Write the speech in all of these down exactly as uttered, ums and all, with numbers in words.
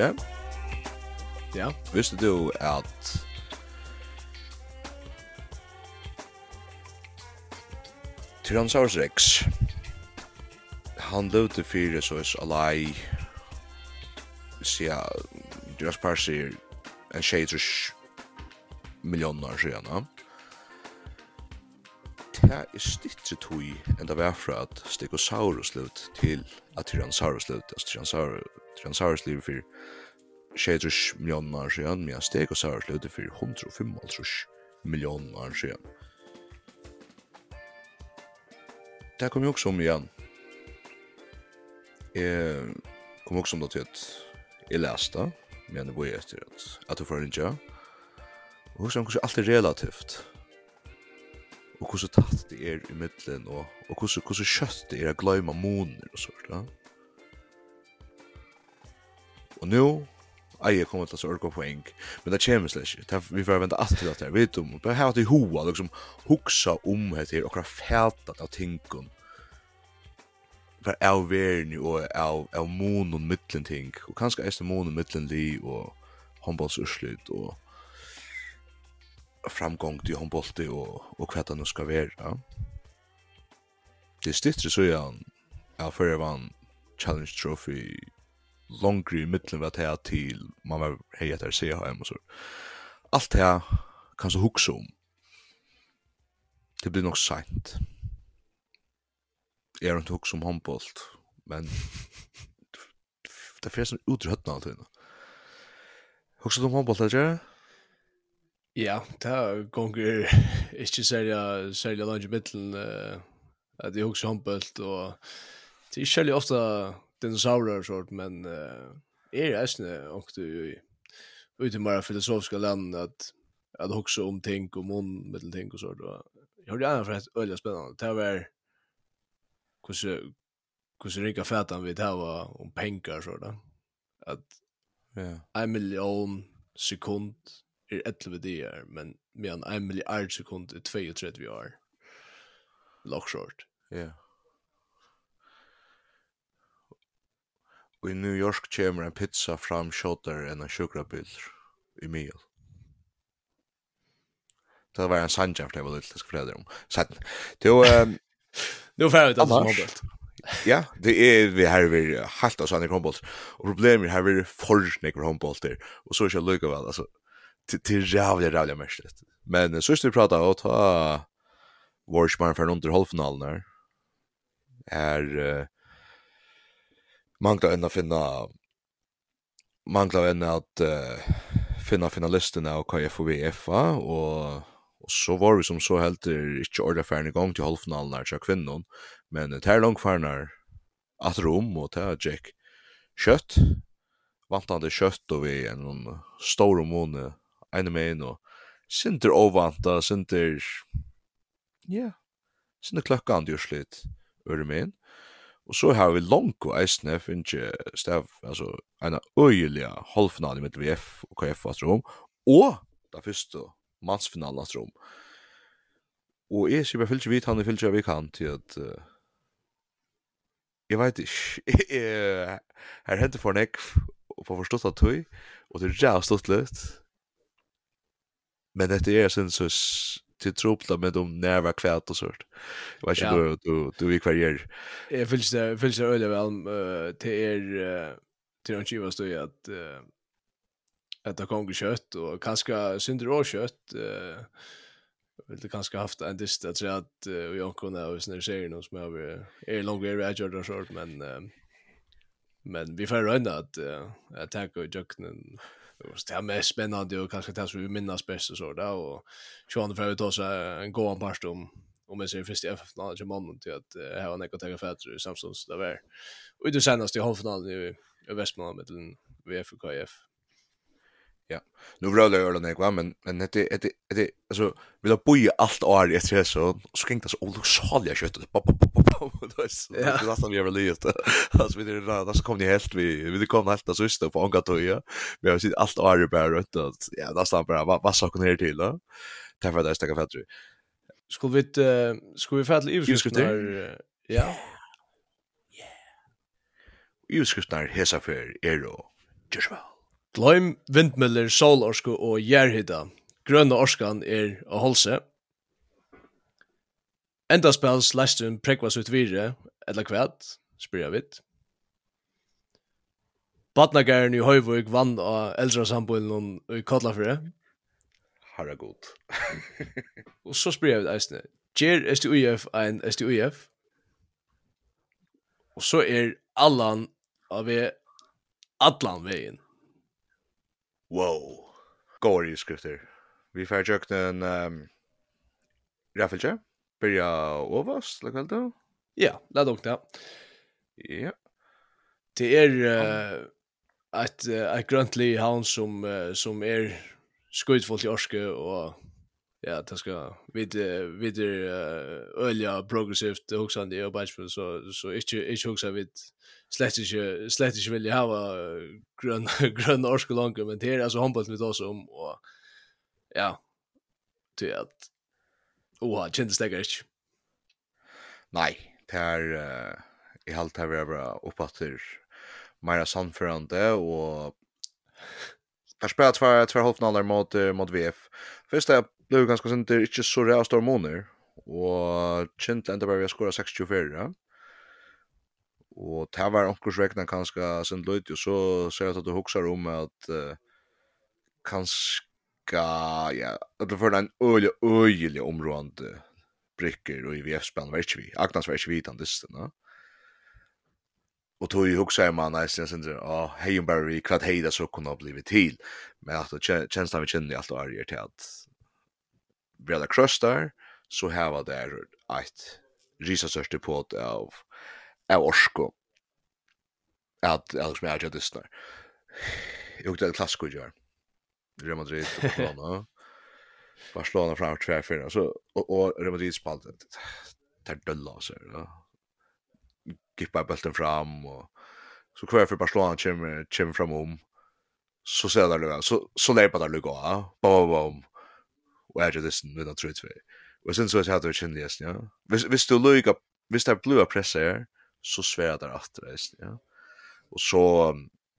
Peter. Ja. Visste du at Tyrannosaurus Rex han levde fyra så is alai sia just parser en tjejtrus miljoner siden, ja. Det er stittre tog enn det var fra at Stegosaurus levde til at Tyrannosaurus levde. Altså Tyrannosaurus, Tyrannosaurus lever for tjejtrus miljoner siden, men Stegosaurus levde for one hundred fifty miljoner siden. Det kom jo også om igjen. Jeg kom også om det til at jeg leste, men det var jeg etter at, at du får en ja. Og hvordan hvordan alt er relativt. Og hvordan tatt det er i midtelen, og, og hvordan, hvordan kjøtt det er å glemme moner og sånt. Ja. Og nå er jeg kommet til å orke poeng, men det kommer slett ikke. Vi får vente alt til at jeg vet om. Bare ha det i hoa, liksom huksa om det her, og fætat av tingen. För av verden og av, av mon og mittlen ting. Og kanskje er det mon og mittlen li og håndbollsurslut og framgång til håndbollte og, og hva det nå skal være. Ja. Det er stittre så igjen av før vann Challenge Trophy långre i mittlen ved at jeg til man var hei etter C H M og så. Alt det her kan så hukse om. Det blir nok sent. Jeg har ikke hukse om håndbollt, men det er flere som utrøttene alltid. Hukse om håndbollt, er det ikke? Ja, det er gonger ikke særlig, særlig langt i midtelen uh, at jeg hukser håndbollt, og det er ikke særlig ofte dinosaurer og sånt, men uh, er eisne åkte jo ut i mer filosofiska land at at hukse om ting og mun mittel ting og sånt, og jeg hørte gjerne for et øyelig spennende. Det var hvordan hvordan rika fætan vi det var om pengar så da. At Ja. en million sekund er elleve dagar, men medan en milliard sekund er twenty-two år. Lock short. Ja. Og i New York kommer en pizza fram kjøttere enn en sjukrabil i mil. Det var en sanja for det var litt til å fortelle om. Så det var... Nu får vi det som Annars- håndbollt. Ja, det er vi her vi helt av sånne håndboll. Og problemet er her vi for nekker håndboll der. Og så er det ikke lykke vel, altså. Til, til rævlig, rævlig mest. Men så er det pratet å ta Warsman for en under halvfinalen her. Er uh, mangler enn å finne mangler enn at uh, finne finalistene av K F og V F A, og Og så var vi som så helt ikke ordentlig ferdig i gang til halvfinalen her til kvinnen, men det er langt ferdig at rom, og det er Jack kjøtt, vantande kjøtt, og vi er noen store måned, ene med en, og sinter ovanta, sinter, ja, sinter klokkan gjør slitt, øre med en. Og så har vi langt og eisne, finner stav, altså, en øyelig halvfinale med V F og K F at rom, og det første mansfinalen at rom. Og jeg sier bare fyllt ikke vidt, han er fyllt ikke vi kan til at uh, jeg vet ikke, her hentet for en ekv og på forstått av tøy, og det er ræv stått litt. Men dette er sin så til tropla med de nærva kvæt og sånt. Jeg vet ikke, Ja. du, du, du er hver gjør. Jeg fylls det, fylls det øyelig vel uh, til er uh, til en kiva støy at uh, at det kommer kjøtt, og kanskje synder og kjøtt, uh, vil det kanskje haft en dist at säga att uh, vi har kunnat och såna serier som har är långt är agile och sånt, men uh, men vi får rönda att uh, attacka och jucknen och det är mest spännande och kanske det som vi minnas bäst och så där, och Sean får vi ta så en gåan part om om jag ser först i F F-finalen till mannen till att uh, ha en ekonomisk fäder i Samsons där var. Och det senaste i halvfinalen i, i Västmanland med V F och K F. Ja. Nu brölar jag den ekva, men men det det det alltså vill ha boja allt år i ett så så ging det så olycksaliga kött. Det är så det är nästan vi över lite. Alltså vi det där så kom ni helt vi vi kom helt så sist på Angatoya. Vi har sett allt år bara rätt att ja, nästan bara vad vad saker ner till då. Därför det stäcka fett. Skulle vi uh, skulle vi fälla utskrifter? Ja. Utskrifter hesa för Ero Joshua. Gløym vindmøller, solorske og jærhytta. Grønne orskan er å holse. Endaspels lestun prekvas ut vire, eller kvært, spyrir jeg vidt. Badnagaren i Høyvøk vann av eldrasambolen i Kotlafyrir. Herre god. Og så spyrir jeg vidt eisne. Gjer S T U I F ein S T U I F. Og så er allan av vi allan vegin. Wow. Går i skrifter. Vi får tjøkt en um, raffeltje. Börja overast, eller hva Ja, lad ok det. Ja. Det er uh, et, uh, et grønt li havn som, uh, som er skudfullt i orske, og ja, det skal vid, uh, vid er uh, ølja progressivt hoksande i arbeidsmiddel, så, så ikke, ikke hoksa vid slett ikke, slett ikke vilja hava grønn, grønn orske langt, men det er altså håndbollt vi også om, og ja, til at oha, kjentes det ikke. Nei, det er uh, jeg halt her vi bare oppatter mer samførende, og her spiller tvær, tvær halvfinaler mot, mot V F. Først er det ganske sint, det er ikke så rea stor måneder, og kjent enda bare vi har skåret seksogtjue. Og det var omkursvekna kanskje sint løyt, og så ser jeg at du huksar om at uh, kanskje, ja, at du får en øyelig, øyelig områdende brikker og i V F-spillen var ikke vi. Agnes var ikke vi den distan, ja. Og tog i huksar man nesten, jeg synes, å, hei om bare vi, hva hei det så kunne ha blivit til. Men at kjenslan vi kjenner i alt og er til at vi hadde krøst der, så her var det et risasørste på det av, av orsko. At, at som jeg har kjent distan. Jeg hukte et klassisk utgjør. Real Madrid og Barcelona. Barcelona fram två fyra så och, och Real Madrid spalt det. Det dölla så där. Gippa bulten fram och så kvar för Barcelona kommer kommer fram om. Så ser det där så så lepa där lugga. Bam bam. Och är det sen med tror jag. Och sen så är det att det ja. Vis vis du lugga vis det blåa pressar så svär det att det ja. Och så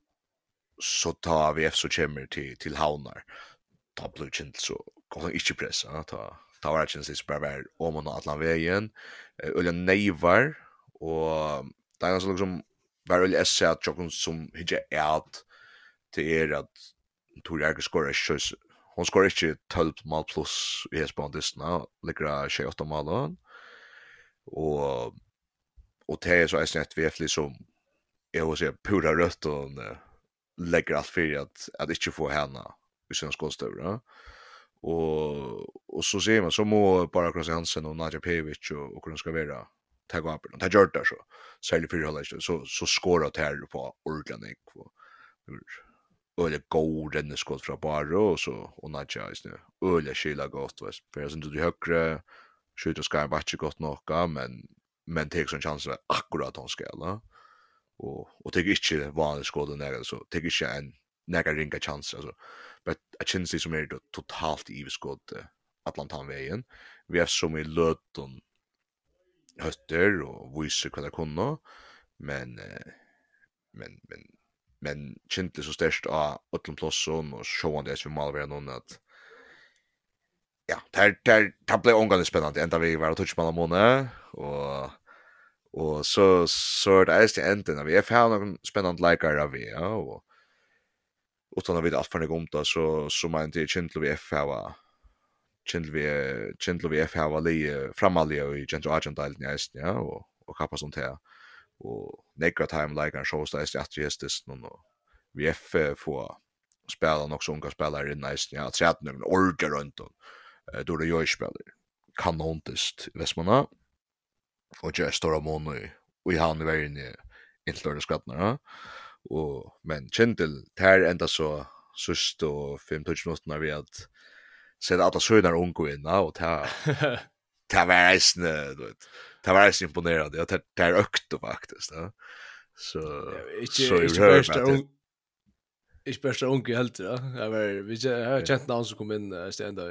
så tar vi F så kommer till till Havnar. Ta blue chint så kan inte pressa ta ta var chances bara var om och atlan vägen eller nejvar och det är liksom var väl S att jag som hije out till er att tror jag skorar så hon skorar inte tolv mål plus i spondis nu ligger tjugoåtta mål och och det är så är snett vi är som jag vill säga pura rött och lägger allt för att att inte få henne i sin skålstöver. Och och så ser man så må bara Kroos Hansen och Naja Pevic och och kunna ska vara ta gå upp. Ta gjort det så. Sälj för hålla så så skåra till på organic och öle golden skott från Barro och så och Naja is nu. Öle skilla gott var precis du högre skjuter ska bara inte gott nog men men tar sån chans akkurat han ska eller och och tycker inte vanligt skåden där så tycker inte en näga ringa chans alltså but a chance som är totalt ivskott Atlantan vägen vi har så mycket löton höster och visar vad det kunde men men men men kände så störst av Atlant Plusson och sjön det som Malvern någon att ja där där det blev ongående spännande ända vi var att touch på månaden och och så så är det är ändå när vi har någon spännande likar av vi ja och utan att vi allt för det gomta så så man inte Chintle V F har Chintle V Chintle V F har li framalli i Gentle Argentine näst ja och och kappa sånt här och negra time like and shows that att just this no no V F får spela också unga spelare i näst ja tretton någon orgar runt då då det gör spelare kanonist Västmanna och just stora mån och i han är inne i lördag skattna och men Chintel här ända så sist och fem touch minuter vi att se att så där unga in och ta ta värre du vet ta värre imponerande jag tar tar ökt faktiskt ja så så är det bästa ich bästa unga helt ja jag var vi har känt någon som kom in stända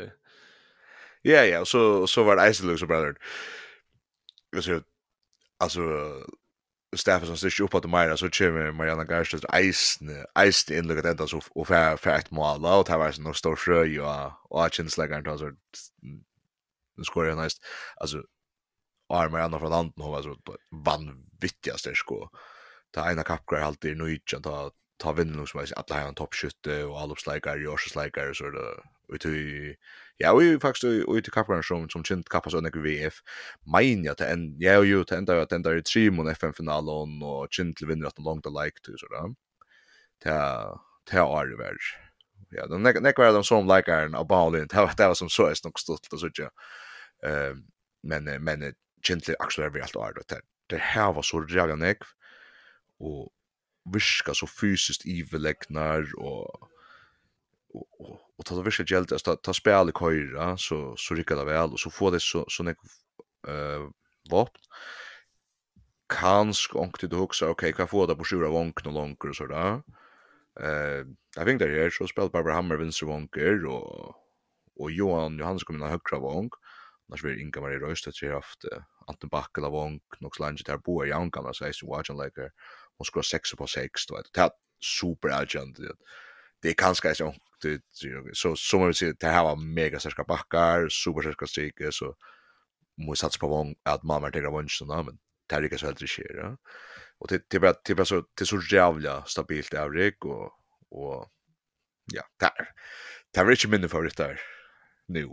ja ja så så var det Iceland så brother jag ser alltså Stefan som styrer upp att Maja så kommer Mariana Garstedt eisne eisne inlugget enda så och för för ett mål och det var så någon stor frö och och chansläggaren tar så nu skorar jag näst alltså är Mariana från landen hon var så vanvittigast där sko ta ena kapkar alltid nu inte ta ta vinnung som är alla har en toppskytte och alla uppsläggare Jorsläggare så det ut i ja vi faktiskt ut i kapkar som som chint kappas under V F Mainja till en ja och ju till ända att ända i tre mån F M-finalen och chint till vinner att långt like till så där ta ta är det väl ja den nek var de som likar en ballen det var det var som så är nog stort och så ja eh men men chint actually allt är det det här var så jävla nek och viska så fysiskt iverlägnar och och och, och ta det viska gält att ta, ta spel i köra så så rycker det väl och så får det så så nek eh vapen kanske onkt du också okej kan få det på sjura vånk och långt och så där eh jag think det är så spel Barbara Hammer vänster vånker och och Johan Johannes kommer in högra vånk annars blir Inga Marie Röstedt så haft Anton Backela vånk något slange där bo i Jankarna så är så watching like hon skulle sex på sex då det är super agent det är kanske så det så som man vill se det här var mega starka backar super starka stryker så måste satsa på vång att mamma tar vånchen då men det är inte så helt sker ja och det det bara det bara så det så jävla stabilt avrik och och ja där det är inte min favorit där nu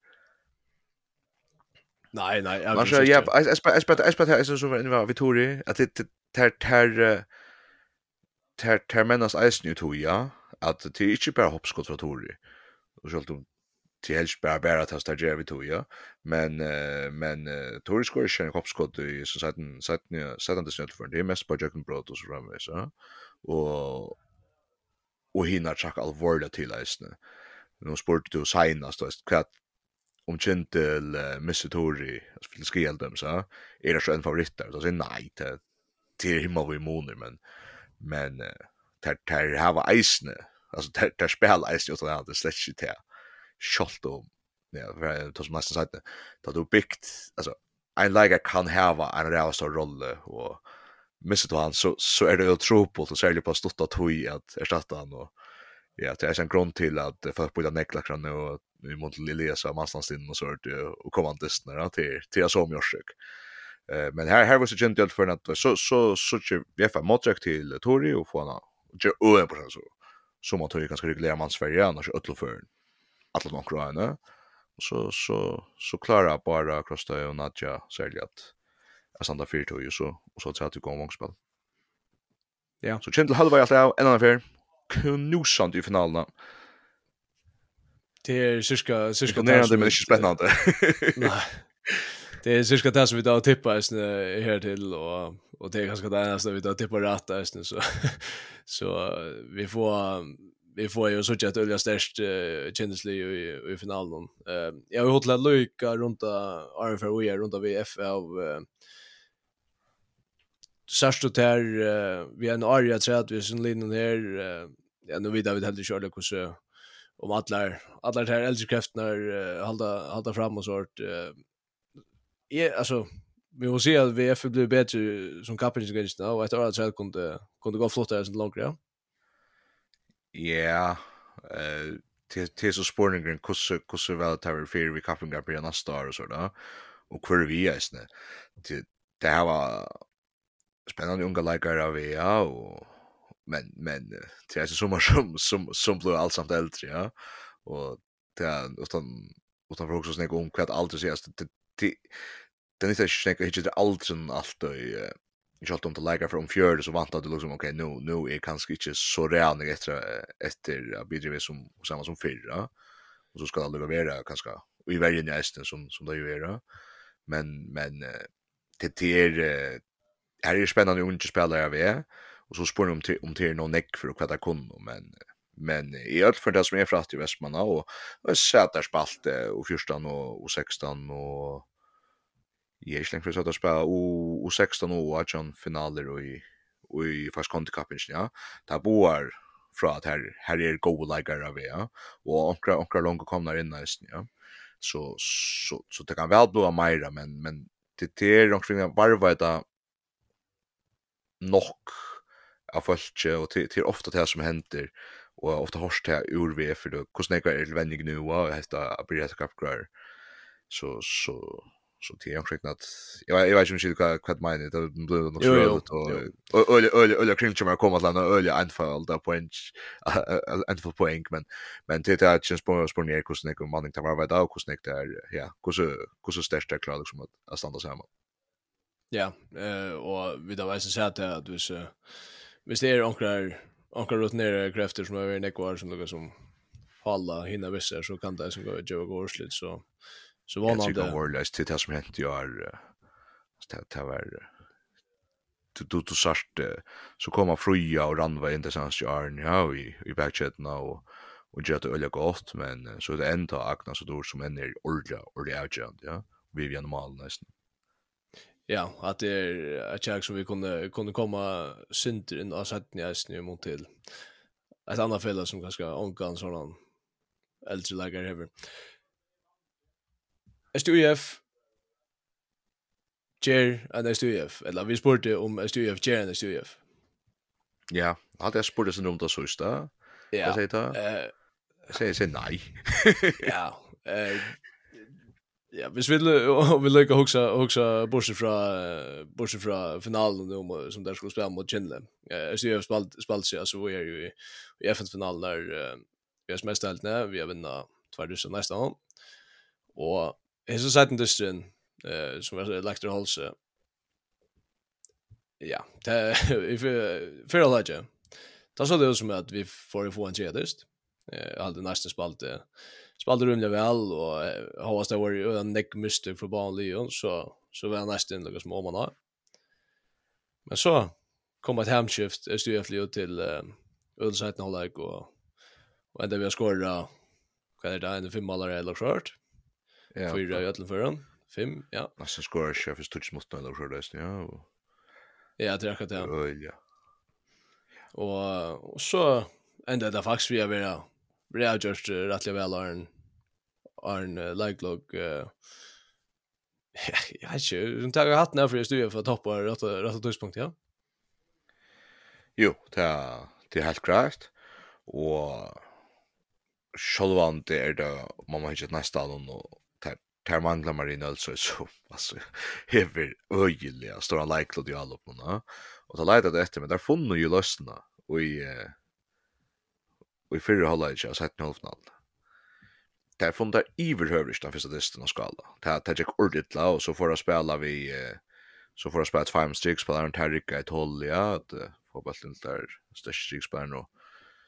Nej, nej, jag vet inte. Ja, jag jag jag jag jag så så var Vittori att det tar tar tar tar menas ice nu to ja att det är inte bara hoppskott för Tori. Och så då till helst bara bara att ta Jerry to ja men men Tori skor ju en hoppskott i så sätten sätten sätten det snällt för det är mest på Jacken Brot och så fram så och och hinner checka allvarliga till isne. Nu sport du signas då kvart om Gentil uh, Missouri skulle skriva dem så är det så en favorit där så säger nej till till himmel och måner men men tar tar ha isne alltså tar tar spela isne utan att det släcks inte schalt då ja för det som nästan sagt det då byggt alltså en läge kan ha en real stor roll och missar han så så är det ju otroligt och särskilt på stotta tog att ersätta han och ja det är en grund till att folk på den neklar nu och vi måste läsa massans in och så och komma till snarare till till som jag försök. Eh men här här var så gentle för att så så så vi får motdrag till Tori och få han gör på så så man tar ju ganska reguljär man Sverige annars ötlo för alla de kroarna och så så så klara bara Krosta och Nadja särskilt att Santa Fyrto ju så och så att du går mångspel. Ja. Så gentle halva jag en annan för knusant i finalen. Det är cirka cirka det är det men inte spännande. Nej. Det är cirka det som vi då tippar här till och och det är ganska det nästa vi då tippar rätt där så så vi får vi får ju så att Ölja störst kändislig i i finalen. Eh jag har hållit lucka runt R F O runt av V F av Särskilt här vi är en arga träd vi sin linjen här ja nu vet vi helt körde hur så om alla alla de här äldre krafterna hålla hålla fram och sårt är alltså vi måste se att V F blir bättre som kapitensgänst och att alla träd kunde kunde gå flottare än långt ja. Ja, eh till till så spårningen hur hur väl tar för vi kapingar på nästa star och så där och hur vi är snä till det här var spännande unga likare av ja och men men det är så som som som blir allt samt äldre ja och det utan utan för också snägga om kvart allt så det det den är inte snägga inte allt som allt och jag har inte likar från fjärde så vant att det liksom okej nu nu är kanske inte så redan efter efter bidra som samma som förra och så ska det vara kanske i varje nästen som som det ju är men men det är här är spännande unga spelare vi är och så spår om till om till någon neck för att kvätta kunna men men i allt för det som är fratt i Västmanna och och sätter spalt och fjorton och och sexton och jag slänger för sätter spel och och sexton och arton finaler och i och i fast kontaktcupen ja där bor från att här här är goal likare vi ja och onkra onkra långt kommer in nästan ja så så så det kan väl bli mer men men det det är omkring varva det nok av folk och till till ofta det som händer och ofta hörs det ur vi för då hur snägga är vänlig nu och detta blir det kapgrar så så så det är också att jag jag vet inte vad vad menar det blir nog så och öl öl öl kring som kommer att landa öl anfall där point anfall poäng men men det är just på på ner hur snägga man tar vara där hur snägga där ja hur så hur så stärkt är klart liksom att stanna samman. Ja, eh och vi då vet så att att du så visst är onklar onklar rot ner krafter som är nekvar som något som hålla hinna vissa så kan det som går ju gå slut så så var man det det warless till det som hänt jag är det det var du du du sart så kommer fria och ranva inte sans jag ja i i backchat och och gör det öliga gott men så det ändå akna så då som är ordla och det är ja vi är normal nästan. Ja, att det är ett tjag som vi kunde kunde komma synder in och sätta ner snö mot till ett annat fälla som ganska onkan sån äldre lägare över. S T U F Ger and S T U F eller vi spurte om S T U F Ger and S T U F. Ja, hade jag spurt sen om det så just där. Ja. Vad säger du? Eh, jag säger säger nej. Ja, eh ja, vi vill vi lycka huxa huxa bortsett från bortsett från finalen nu som där skulle spela mot Chinle. Eh S T U F spalt spalt sig så vi är ju i, i F N-finalen där vi har mest helt när vi har vunnit två tusen nästa år. Och är så sätten distrin eh som är lagt att hålla ja, det för för alla ju. Det så det som att vi får få en tredist. Eh hade nästan spalt spalt rumliga väl och har det varit en neck mystic för barn Leon så så var nästan något som man har. Men så kom ett hemskift S T U F Leo till Ulsäten hållag och och ända vi har skårat vad är det en fem mål eller short. Ja. Fyra i alla förrän. Fem, ja. Nästan skårar chef för touch mot eller short ja. Ja, det räcker det. Ja. Och och så ända det faktiskt vi har varit vi har just rättliga väl en en like log eh ja, jag inte har hatt när för just du för toppa rätt rätt tidpunkt ja. Jo, det är det är helt klart och självan det är det man har inte nästa och tar manglar Marina alltså så alltså hever öjliga stora like log i alla på nå och så leder det efter men där funn ju lösna och i och i förra halvlek så sett halvfinal. Där fann där överhövligt den första testen av skala. Det det gick ordentligt och så får jag spela vi så får jag spela fem streaks på den här rycka ett håll ja att få bollen där största streaks på den och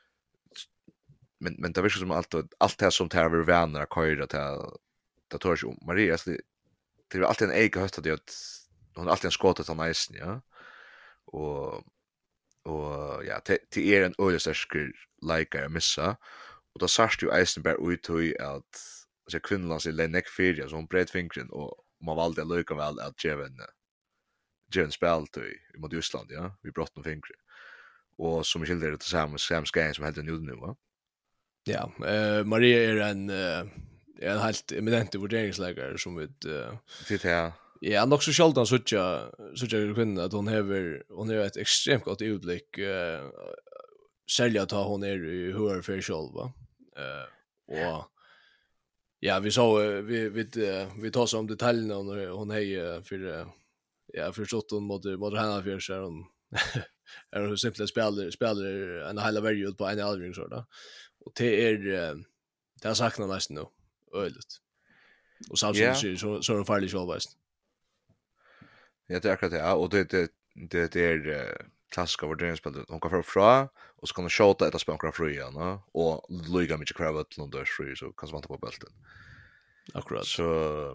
men men det var som allt allt det som tar över vänner köra till det tar ju Maria så det är alltid en egen höst att det hon alltid en skottet av nice ja och och ja till er en öliga like missa och då särskilt ju Eisenberg ut i att så kvinnornas i Lenneck fyra så hon bred fingren och man valde att lycka väl att ge en ge en spel till mot Ryssland ja vi brott med fingret och som skiljer det tillsammans Sam Skane som helt nu nu va ja eh Maria är en en helt eminent värderingsläggare som vi det här ja nog så skall så tjå så tjå kvinna att hon har hon har ett extremt gott utblick eh sälja ta hon är i hur för själv va eh och ja vi så vi vi vi tar som detaljerna och hon är för ja för sjutton mot mot henne för så hon är hon simpelt spelar spelar en hela värld på en allring så där och det är det har saknat nästan nu öligt och samtidigt så så är det farligt självast ja det är akkurat det och det det det är klassiska värderingsspel hon kan få fra och så kan hon skjuta ett spelare fri igen och lyga mycket kravet till under fri så kan man ta på bulten. Akkurat. Så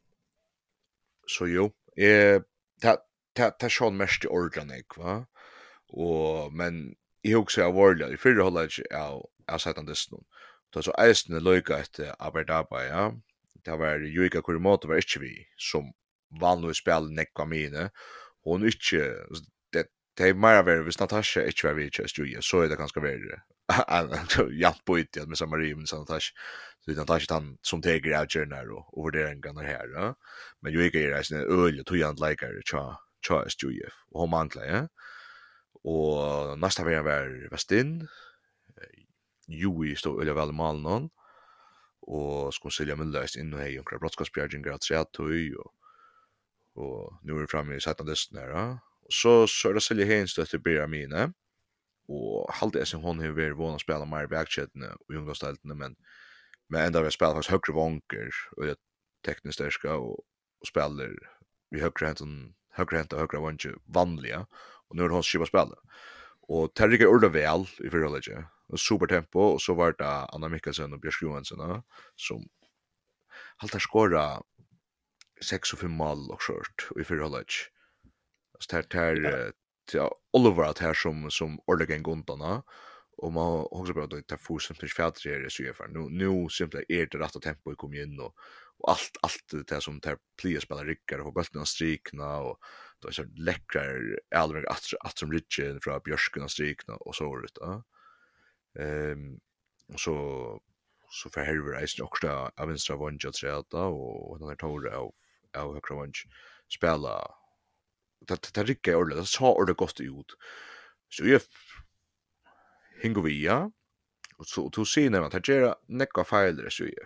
så jo, eh ta ta ta sjön mest i organic va. Och men i också är world i förra hållet är är sättan det snön. Då så ästen lyga ett Aberdaba ja. Det var Yuika Kurimoto var inte vi som vanligt spel nekva mine. Hon inte det är mer över hvis Natasha H V just ju så är det ganska värre. Ja, på it med Samarie men Natasha så Natasha han som teger out journal och över där en gång här ja. Men ju är det en öl och två and like är cha cha S J F och hon manglar ja. Og nästa vecka var Vestin. Jui stod öliga väl i malen och skulle sälja Müllers in och hej och brottskapsbjärgingar att säga tog och och nu är det framme i sätta dessen där. Och så så är det sälja henstöt till Beramine och halde som hon har varit vana spela mer backchatne och ungdomsstältene men men ända vi spelar faktiskt högre vanker och det tekniskt där ska och, och spelar vi högre hänten högre hänta högre vanker vanliga och nu är det hon skiva spela. Och Terrike urda väl i förhållande. Och supertempo och så var det Anna Mikkelsen och Björk Johansson som halta skora sex och fem mål och skört i förhållande. Så det här ja Oliver att här som som ordligen guntarna och man också bara det får som till fjärde så ju för nu nu simpelt är det rätta tempo i kom in och och allt allt det som tar plia spelar ryckar och bollen strikna och då är så läckra Alvin att att som Richard från Björsken och strikna och så ut då. Ehm och så så för Harry Rice också av vänstra vånge att säga och den där tåre av av högra vånge spela det det rycker ordentligt det så ordentligt gott ut. Så jag Hingovia och så du ser när man tar nekka filer så ju.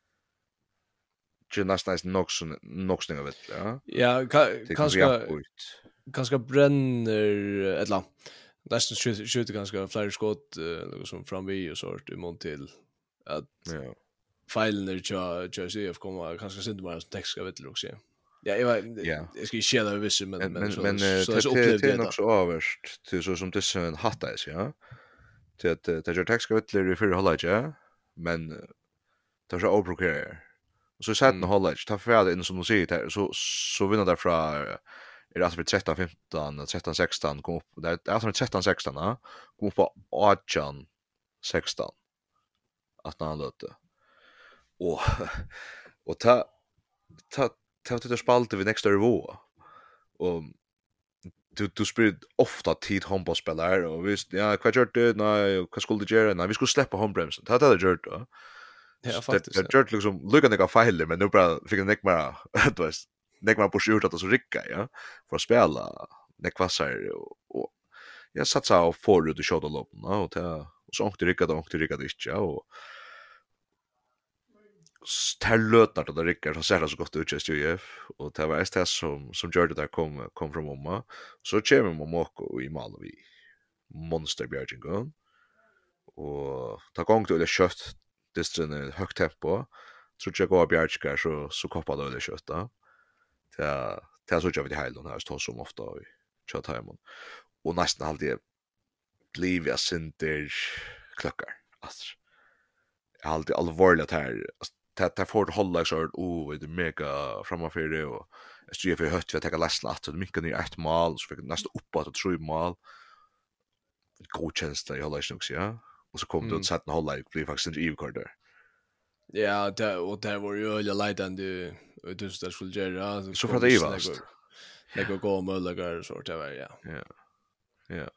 Ju nästan nog så nog snäga vet ja. Ja, kanske kanske bränner ett la. Nästan skjuter skjuter ganska flera skott något som fram vi och sort i mån till att ja. Filen där jag jag ser kommer kanske synd bara som text ska vet också. Ja, jag var jag ska ju share det visst men men så men så så upplevde det nog så överst till så som det sen hatta är ja. Till att det gör text ska vet i för hålla ja, men det är så overprocure. Och så sätter den hålla ta för det in som du säger så så vinner där från är det för tretton femton tretton sexton kom upp där är från tretton sexton ja kom upp på arton sexton att han lötte och och ta ta ta det spalte vid nästa nivå och du du spelar ofta tid handbollsspelare och visst ja vad gör du nej vad skulle du göra nej vi skulle släppa handbromsen ta det gjort då ja faktiskt det gjort liksom lucka några fel men nu bara fick en mer du vet nek man på skjut att det så rycka ja för att spela nek vassar och, och jag satsar av för ut i shot lopp och ta och så åkte rycka då åkte rycka det inte och ställötnar då rycker så ser det så gott ut just ju och det var S T S som som gjorde det där kom kom från mamma så kommer mamma och i mal vi monster björgen och ta gång till det kött distren högt tempo så jag går björgskar så så koppar det kött då ta ta så jag vid hela den här står som ofta i chat hemon och nästan alltid blir jag synter klockar alltså jag alltid allvarligt här det det får hålla så att oh det är mega framför det och jag styr för hött för att ta läsna att det mycket ner ett mål så fick nästan uppåt att tre mål god chans i hålla också ja och så kom det att sätta hålla blir faktiskt inte evkort där. Ja, det och det var ju öliga lightande du skulle skulle göra så för det är vast. Det går gå möjliga så det var ja. Ja. Ja.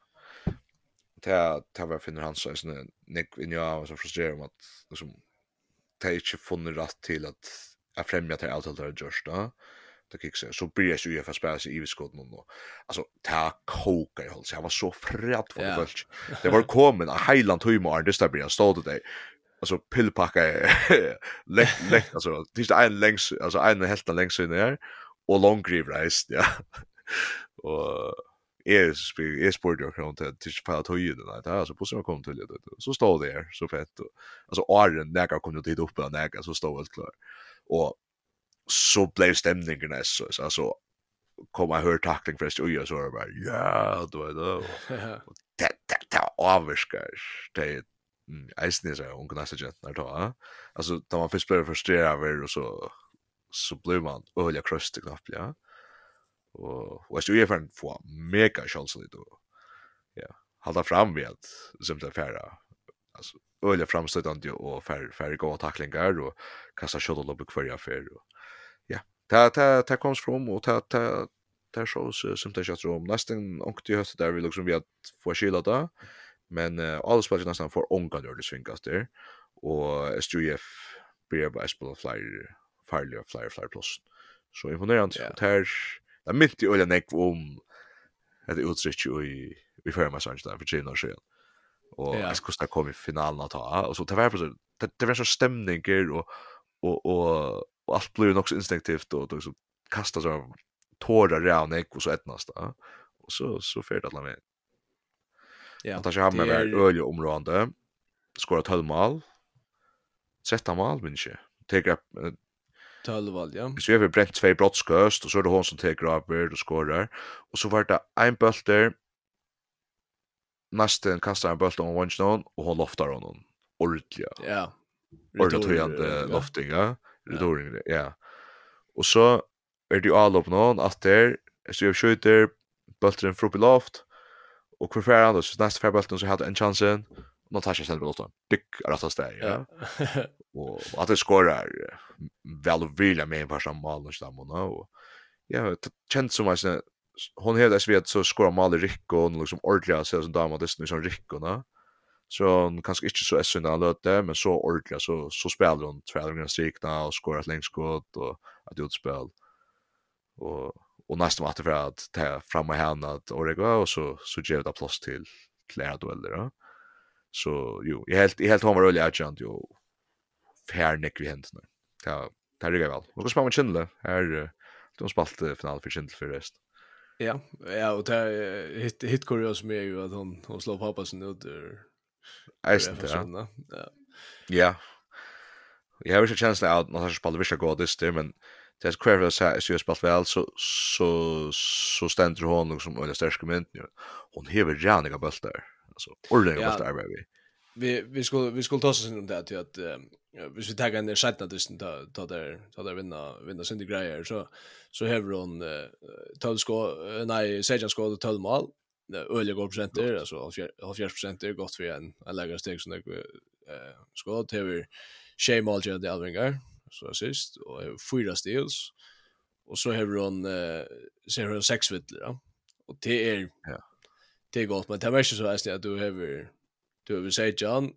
Det det var finner han så en nick in jag så frustrerad med att liksom det inte funnit rätt till att jag främjar till allt det just då. Det gick så så blir det ju för spela sig i skott nu. Alltså ta koka i håll så jag var så frädd för det först. Det var kommen a Highland Toymar det där blir stod det. Alltså pillpacka lätt lätt alltså det är en längs alltså en helt längs in där och long grave rice ja. Och är spel är sport jag kan inte till på tojen där alltså på så kom till det så står det så fett alltså Arden näga kom ju dit upp och näga så står helt klar och så blev stämningen nästan så alltså kom jag hör tackling först och jag så var bara ja då då det det det avskär det Eisner så hon kunde säga när då alltså då man först blir frustrerad över och så så blir man öliga krust knappt ja och och så är fan få mega chans lite då ja hålla fram med att som det färra alltså öliga framstötande och fär färre gå tacklingar och kasta shuttle upp för jag för ja ta ta ta comes från och ta ta ta shows som det chatter om nästan och det hörs där vi liksom vi att få skilla då men uh, alla spelar nästan för onkan gör det svingas där och S T F blir bara spela flyer flyer flyer flyer plus så imponerande yeah. Här det mitt i olja neck om det uttryck i vi för mig sånt där för tjugo år sedan. Och Ja. jag skulle sta kom i finalen att ta och så det var så det, det var så stämningar och och och och allt blir nog så instinktivt och då så kastar så tårar rävne och så ettnast då. Och så så färd alla med. Ja. Att jag har med väl öl område. Skora tolv mål. Sätta mål men inte. Tar tolv mål, ja. Så vi har bränt två brottskast och så är det hon som tar upp och skorar. Och så var det en boll där. Nästan kastar en boll om one stone och hon loftar honom. Ordentligt. Ja. Ordentligt höjande lofting, ja. Returing, ja. Och så är det ju all upp någon att där så jag skjuter bollen från loft och kvar för andra så nästa bollen så hade en chansen och Natasha sen bollen. Dick rättast där, ja. Och att det skorar väl vilja med på samma mål och stämmorna och ja, det känns som att hon hade så vet så skora mål i Rick och liksom ordentligt så som damer det är som Rick och så hon kanske inte så essund han lötte men så ordentligt så så spelar hon tvärgången strikna och skorar ett längskott och ett utspel och och nästan att för att ta fram med henne att Orega och så så ger det plats till klära dueller då. Så jo, jag helt jag helt hon var rolig att chant ju fair nick vi hänt nu. Ja, det är väl. Och så spelar man Kindle här de spalt final för Kindle för rest. Ja, ja och det hit hit kurios med ju att hon hon slår pappa sin ut ur Eisen ja. Ja. Ja. Jag har ju känslan att man har spelat vissa goda dyster men det är kvar att säga så spelat väl så så så ständer hon liksom under starka mynt nu. Hon häver jäniga bultar. Alltså ordentliga bultar baby. Vi vi skulle vi skulle ta oss in om det till att hvis vi tar en der sjätte dysten ta ta där ta där vinna vinna sin grejer så så häver hon tolv skott nej sex skott tolv mål. Öliga gårdsprocenter alltså halvfjerds procent är gott för en en lägre steg som det eh skott häver Shay Malja de Alvingar så assist och fyra steals och så har hon eh ser hon sex vittler då och det är ja det är gott men det är mer så att du har du vill säga John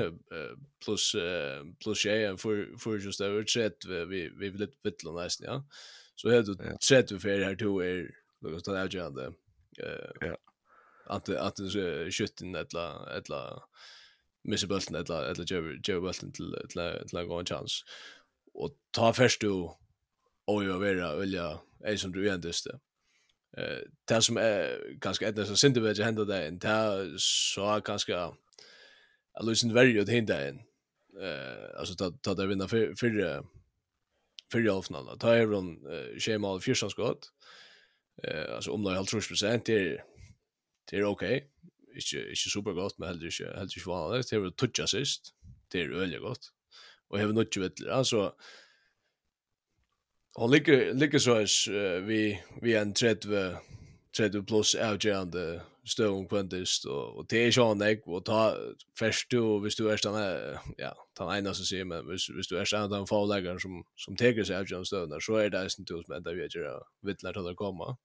plus plus Shay en för för just över chat vi vi vill lite vittla nästan ja så har du chat för här två är något att ha John där eh ja att att skjutten eller eller missa bulten eller eller Joe Joe bulten till till till gå en chans och ta först du och ju vara välja är som du egentligen eh det som är ganska ett så synte väl hända där en ta så ganska att lyssna väldigt åt hinta in eh alltså ta ta där vinna för för för halvfinalen ta är de schemal fjärde skott eh alltså om det halvtrus procent det är det är okej inte inte supergott men heller inte heller inte vanligt det är touch assist det är väldigt gott och har något vet alltså hon ligger ligger så är vi vi en trettio trettio plus outgående stone quantist och och det är så näck och ta först du visst du är stanna ja ta ena så ser men visst visst du är stanna den fallläggaren som som tar sig outgående stone så är det inte som ända vi gör vittlar till att komma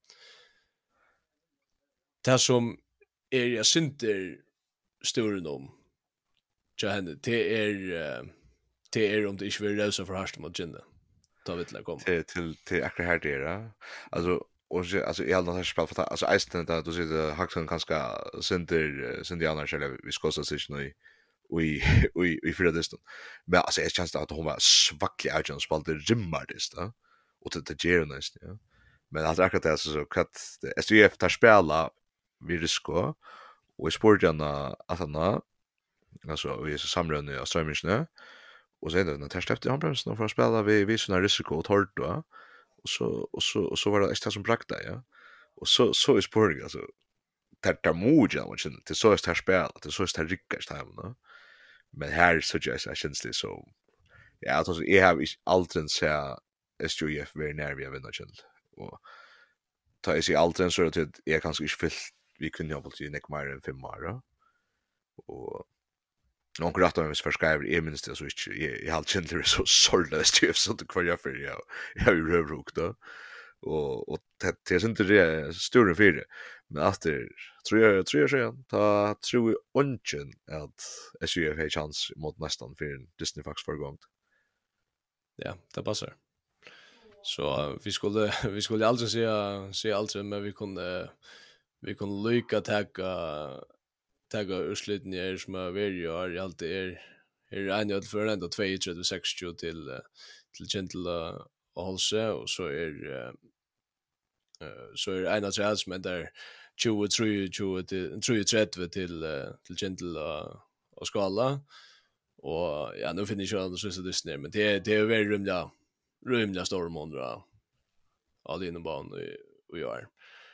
det som är jag synter storen om så henne det är det är om det inte vill lösa för harst mot Jinne ta vittlar komma till till till akkurat här det alltså och så alltså i alla spel för alltså Iceland där då sitter Haxon ganska center center annars eller vi ska så sig nu vi vi vi för det stund men alltså jag känns att hon var svacklig out och spelade rimmar det då och det det ger näst ja men alltså akkurat det så katt S D F tar spela vi risko och i sportarna att han alltså vi är så samrönne av strömmisne och sen när det släppte han bromsen för att spela vi vi såna risko och hårt då och så och så och så var det extra som brakta ja och så så är sporting alltså tar tar moja och sen det så är det spel det så är det rikast här va men här så just jag känns det så ja alltså jag har aldrig sett S J F very near vi vinner chans och ta i sig aldrig så att jag kanske inte vill vi kunde ha på Nick Myra en fem år och någon grått om vi förskriver är minst det så inte jag har känt så sorglöst ju så det kvar jag för jag jag har ju rövrukt då och och det det är inte det stora för det men efter tror jag tror jag sen ta tror jag ungen att S U F har chans mot nästan för Disney Fox för gång ja det passar så vi skulle vi skulle aldrig se se allt men vi kunde vi kunde lycka tagga tagga ursliten är som är very är alltid är är en öll för ända två tre sex till eh, till Gentle och Holse och så är eh, eh, så är en av tre som är där tjugo tre tjugo till tre trettio till eh, till Gentle och och Skala och ja nu finns ju andra så det men det är det är väldigt rymliga rymliga stormondra all inom banan och gör.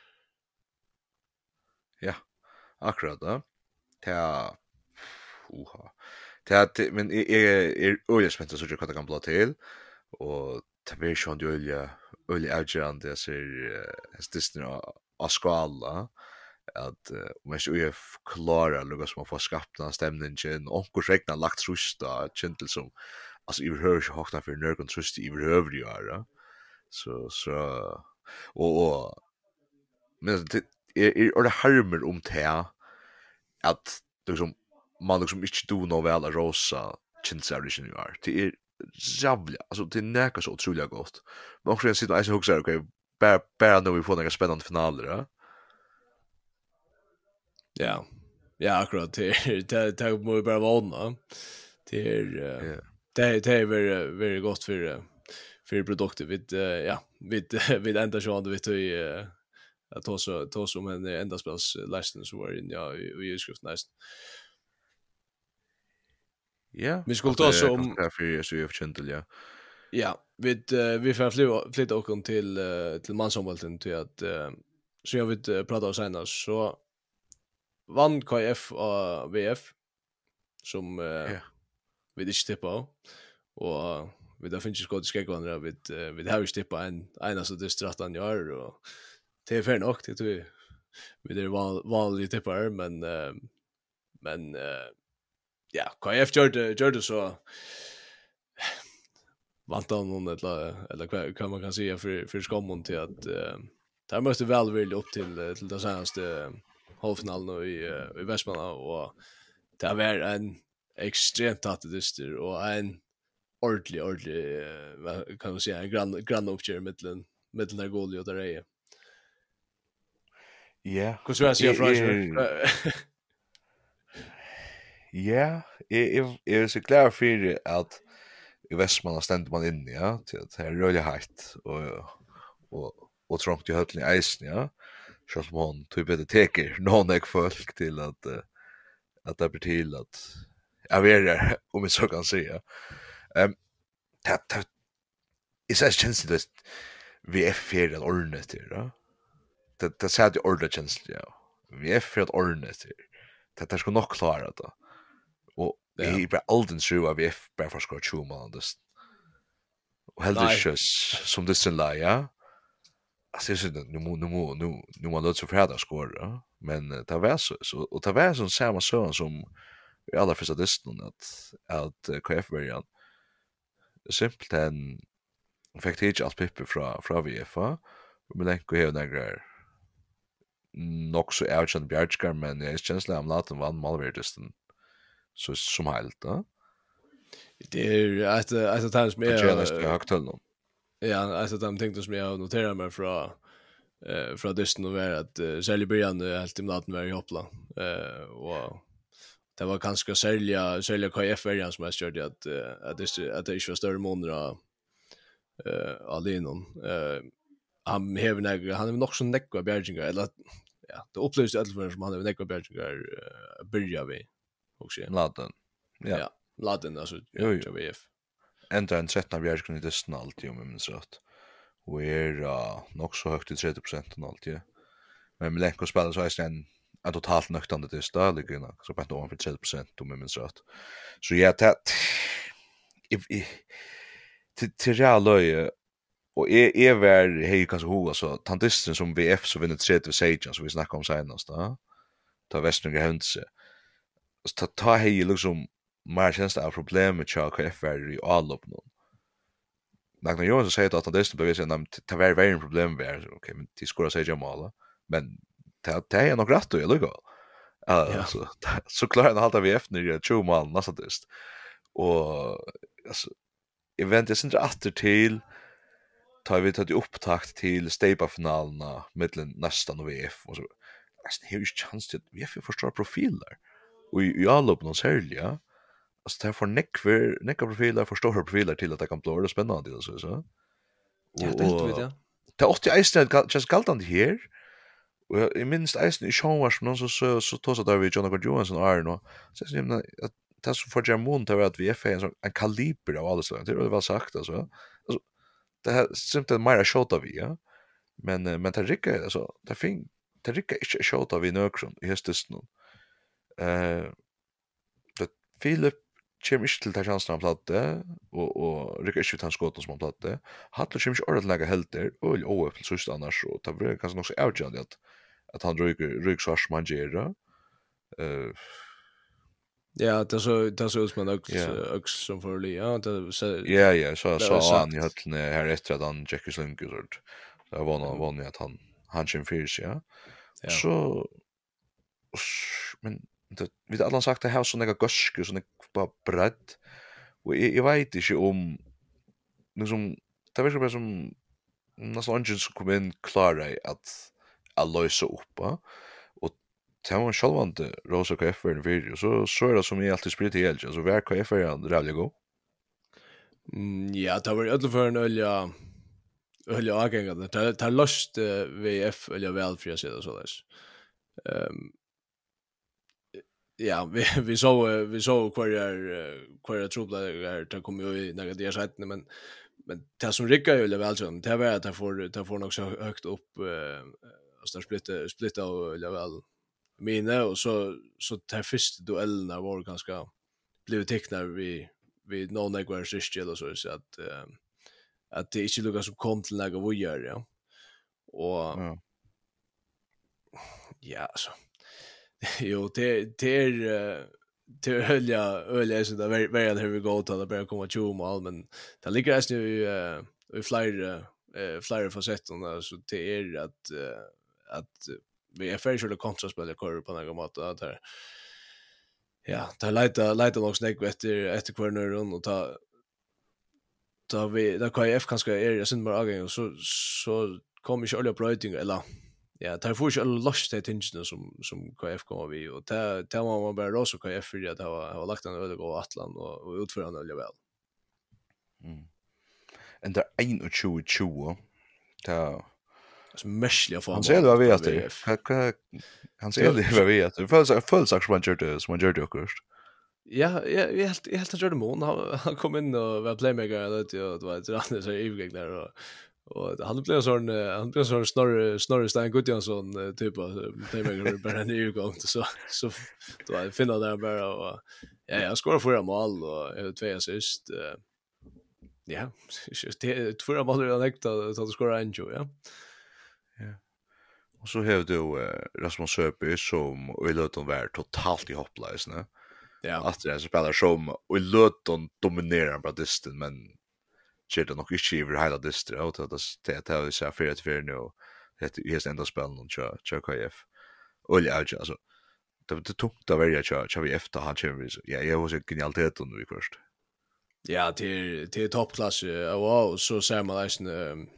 Ja, akkurat då. Ta oha. Ta men är är öliga spänt så jag kan blå till och ta vi schon öliga öliga avgörande så är Disney och Skala att om jag skulle klara lugga som få skapna stämningen och hur regna lagt trusta gentle som alltså i hör så hakna för nörgon trust i över göra så så och och men det är är det harmer om te att liksom man liksom inte do nå väl a rosa chinsarition ju är det är jävla alltså det näka så otroligt gott men också jag sitter och jag husar okej bara bara när vi får några spännande finaler ja Ja. Ja, akkurat det det det må vi bara vana. Det är det det är very very gott för för produkter vid ja vid vid ända så hade vi till att ta så ta som en enda spels lästen så var in ja i utskrift nästan. ja Vi skulle ta så om för så jag förtjäntel ja ja vid vi får flytta flytta och till till mansomvalten till att så jag vill prata om senast så vann K F och V F som uh, yeah. vi inte tippa och vi där finns ju skott ska gå andra vi vi har ju tippa en en så det strattan gör och det är fair nog det tror vi vi det var vanligt tippar men uh, men uh, ja K F gjorde gjorde så vann någon eller eller kan man kan säga för för skammen till att uh, där måste väl väl upp till till det senaste halvfinalen i i Västmanland och det var en extremt tattedister och en ordentlig ordentlig vad kan man säga en grand grand uppgör mellan mellan där goal och där är. Ja. Hur ska jag säga från ja, jag är så klar för att i Västmanland ständer man in ja till att det är really hett och och och trångt i höllen i isen ja. Så som hon tog teker någon ek folk till att uh, att det blir till att jag vet det om jag så kan säga. Ehm det det är så känns det vi är för att ordna det då. Det det säger det ordna känns det ja. Vi är för att ordna det. Det det ska nog klara det. Och vi är bara alldeles sure vi är bara för att skjuta man det. Och helt som det sen la ja. Alltså så nu nu nu nu nu man låter så färda skåra men det var så så och det var sån samma sån som i alla första distan att att K F-variant simpelt en faktiskt allt pippe från från V F A men den går ju några nog så urgent Bjärskar men det känns läm laten vann Malmö distan så som helt då det är att att det som är högt höll ja, alltså de tänkte som jag noterar mig från eh från distan och var att uh, sälja början helt i natten var i hoppla eh och det var ganska sälja sälja K F-variant som jag körde att uh, att det att det inte var större månader eh allinon eh han häver några han är nog så näcka Bjärgingar eller ja det upplevs i alla fall som han är näcka Bjärgingar uh, börjar vi också laden ja ja laden alltså ja, V F ända en tretton Bjärgingar i distan alltid om men så att och är uh, nog så högt i trettio procent och allt ja men Milenko spelar så är en en totalt nöktande till stödligen så på ovanför trettio procent om men så att så ja tätt i till till reallöje och är är väl hej kanske hoa så tantisten som V F så vinner trettio sejan så vi snackar om senast då ta Västringa hönse så ta ta hej liksom mer känns det problem med K F är i all upp nu Magna Johansson säger att det är bevis att det var väldigt en problem med okej men de skorar sig Jamal men det det är nog rätt då jag lugg alltså så klarar han hålla V F när det två mål nästa test och alltså eventet sen åter till tar vi tagit upptakt till Stapa-finalerna mellan nästan och V F och så alltså det är ju chans till vi får förstå profiler. Och i alla upp någon särskilt, ja. Alltså det får neckver necka profiler förstår profiler till att det kan bli det spännande det så så. Ja, det helt vet jag. Det är åttio Iceland just galtande här. Och jag minns Iceland i showen som någon så så så tog så där vi Jonathan Johansson är nu. Så jag menar att det så för Germon det att vi är en sån en kaliber av alla sånt. Det är väl sagt alltså. Alltså det här simpelt mer shot av vi, ja. Men men det rycker alltså det fin det rycker inte shot av vi nökron i höstas nu. Eh det Philip Chemisch till chansen han platte och och rycker inte ut hans skott som han platte. Hade Chemisch ordentligt helt där och och till sist annars så det var kanske också outjande att att han rycker rycker så som han gör. Eh Ja, det så det så ut som en öx öx som för Lee. Ja, det så ja ja så så han i höllne här efter att han Jackie Slunk gjort. Det var någon vanlig att han han kör fish, ja. Så men det vi har alla sagt det här så några gosk så några bredd. Och jag, jag vet inte om liksom det verkar bara som nästan ingen som kommer in klara att att lösa upp, ja. Det var en självande Rosa K F en video, så så är det som jag alltid spritt i elgen, så var K F är rävligt god. Mm, ja, det var ödel för en ölja ölja agänga. Det har löst V F ölja väl för jag säger så där. Ehm Ja, vi vi så vi så kvar är kvar är trubbla där det kommer ju i några där sätten men men det som rycker ju väl så det var att det får det får nog så högt upp eh alltså splitta splitta och väl mina och så så tar första duellerna var ganska blev tecknar vi vi någon där sist eller så så att eh, att det inte lukar som kom till några vojer, ja. Och Ja. Ja, så jo, det det är det är ölja ölja så där very there we go till det börjar komma tjugo mål men det ligger just nu i flera flera facetter så det är att att vi är färdiga att kontraspela kör på något mått att här ja, det lite lite nog snägg efter efter kvar runt och ta ta vi där K F kanske är jag syns bara igen så så kommer ju alla bröting eller ja, det får ju alla lust till tingen som som K F kommer vi och ta ta man bara rosa K F för att ha ha lagt en öde gå Atlant och, och utföra det väl. Mm. En där en och tjugo tjugo. Ta alltså mäschliga för han ser det vad vi att han ser det vad vi att det följs följs också man gör det som man gör det också. Ja, jag jag helt helt att göra det mån han kom in och var playmaker det det var ett annat så ivrig där och och han blev sån han blev sån snorre snorre Stein Gudjonsson typ av playmaker bara en utgång så så då var finna där bara och ja jag skorar förra mål och två assist ja just det förra mål är direkt att att skora en ju ja. Ja. Och så har du Rasmus Söby som i Luton var totalt i hopplös, ne? Ja. Att det spelar som och i Luton dominerar bara distan men kör det nog inte över hela distan och det det det är så för att för nu det är ända spelen och kör kör K F. Och ja alltså det det tog det var ju kör kör vi efter han kör ja jag var så genialitet under vi först. Ja, till till toppklass och så ser man liksom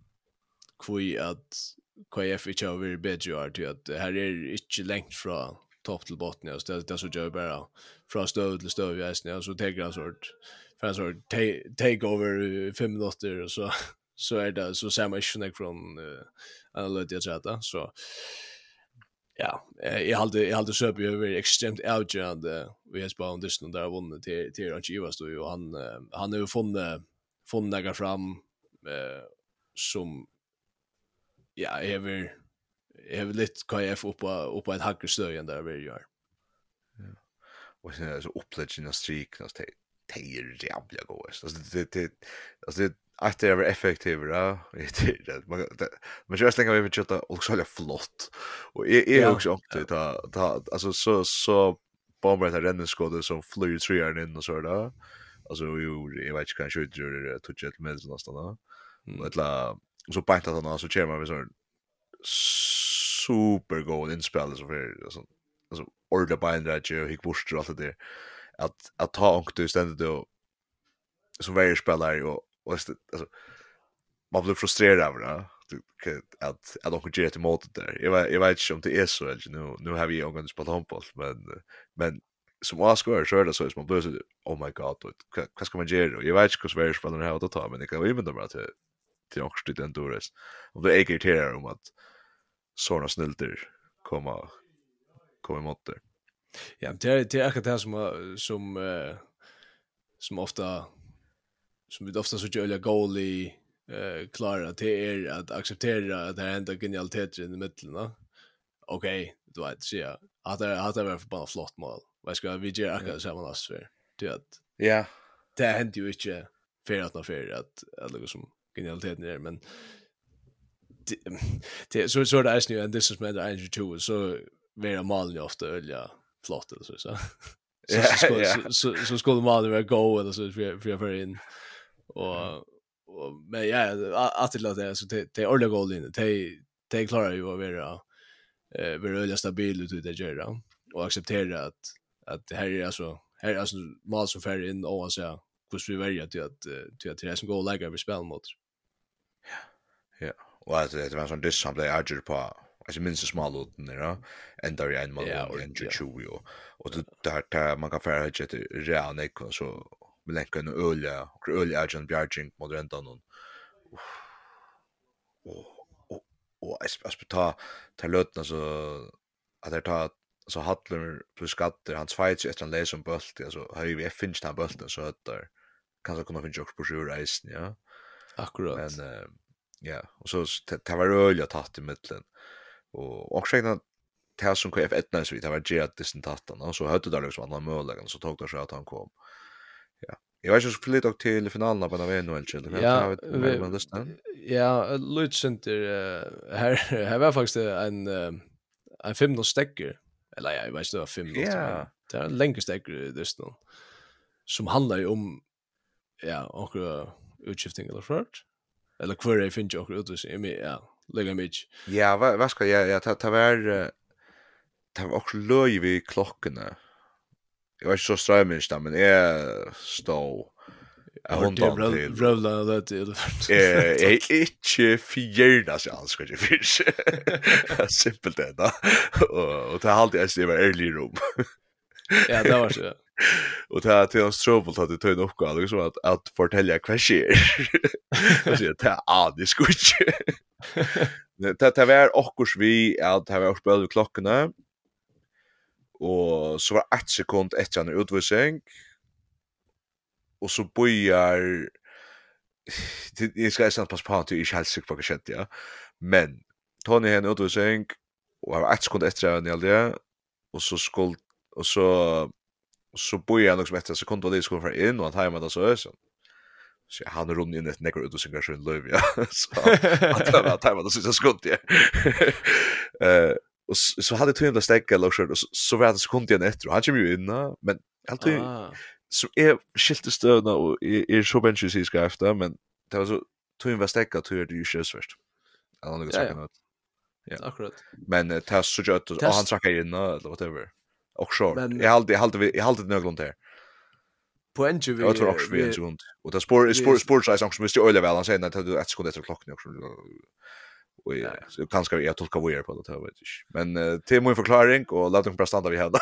kvui att K F inte har varit bättre till att det här är inte längt från topp till botten och det det så gör bara från stöd till stöd just nu så tar han sort för en sort take over i fem minuter och så så är det så ser man inte från analytics att så ja jag hade jag hade söp ju över extremt outjande vi har spawn this och där vunnit till till Ranchivas då och han han har ju funnit funnit några fram eh, som ja, jag vill jag vill lite K F upp på upp på ett hackers stöj där vi gör. Ja. Och sen är så uppläggen streak alltså det det är jävla gott. Alltså det det alltså det att det är effektivare det man man just tänker vi chatta och så är flott. Och är är också upp ta ta alltså så så bomber där den skådde som flyr tre in och så där. Alltså ju jag vet inte kanske det touch ett med nästan då. Och la så på att han så kommer vi så super god inspel så för alltså alltså orda bind där ju gick bort och allt det att att ta och du ständigt då som varje spelare och och alltså man blir frustrerad över det att att de gör det mot där. Jag vet jag vet inte om det är så eller nu nu har vi ju spelat handboll men men som Oscar så är det så som man blir så oh my god vad ska man göra? Jag vet inte hur svårt spelarna har att ta men det kan ju ändå bara till till också det ändå det. Och det är irriterande om att såna snylter komma komma mot det. Ja, det är det är akkurat det som som uh, som ofta som vi ofta så gör goalie eh klara det är att acceptera att det händer genialiteter i mitten va. Okej, du vet så ja. Att det att det var för bara flott mål. Vad ska vi göra akkurat samma oss för? Det att ja. Det händer ju inte för att nå för att att liksom genialiteten är men det så så det är ju en distance med Andrew two så vara mål ju ofta öliga flott eller så så. Så så så skulle mål vara go eller så för för för in och och men ja att det låter så det det ordliga goal in det det klarar ju att vara eh vara öliga stabil ut det gör och acceptera att att det här är alltså här är alltså mål som färd in och så hur vi väljer till att till att det är som goal lägga vi spel mot. Ja. Och att det var en sån diss som blev arger på alltså minst small ut där ändar i en mål och en tjugo och det där man kan färra hit till real nekon så med länken och ölja och ölja agent bjärging mot räntan och och och aspeta ta lötna så att det tar så Hattler plus skatter hans fights efter en läs om bult alltså har vi finnst han bulten så att där kanske kunna finna också på sjurreisen ja akkurat men uh, ja och så det var ölja tatt i mitten och också att det som K F ett så vi det var Gerard distantattan och så hade det liksom andra möjligheter så tog det så att han kom ja jag vet inte skulle dock till finalen på den vägen eller så ja ja Lutcenter här här var faktiskt en en femton stäcker eller ja jag vet inte det var fem ja det är en längre stäcker det då som handlar ju om ja och utskiftning eller fört eller kvar är finns ju också utrustning men ja lägga mig ja vad vad ska jag jag ta var det var också löj vid klockorna jag var inte så strömmisk men jag stod jag hundan till rulla det till eh är inte fjärda så alls ska det finns simpelt det då och och det har alltid är var early room ja det var så och det till oss trouble att det tog upp går liksom att att fortälja vad sker så det är ah det skulle det det var också vi att det var spel vid klockorna och så var ett sekund efter en utvisning och så börjar det ska jag passa på att jag inte helt sikker på vad skett ja men Tony har en utvisning och har ett sekund efter en det och så skuld och så så börjar han också efter en sekund och det skulle få in och han tajmade det så ösen så han runt in ett neckar utvisningar så löv ja så att tajmade det så sekund ja eh och så hade två stäcka eller så så var det sekund igen efter och han kom ju in men alltid så är skilte stöna och är så benches i ska efter men det var så två stäcka tror det ju körs först eller något sånt ja akkurat men det har så gött och han trackar in eller whatever och så jag hade jag hade jag hade nöglont här på en ju jag tror också vi en sekund och det spår spår spår så också måste öle väl han säger att det är ett sekund efter klockan också och ja, så kanske vi jag tolkar weird på det här vet jag men uh, till min förklaring och låt dem bara stanna vi hävda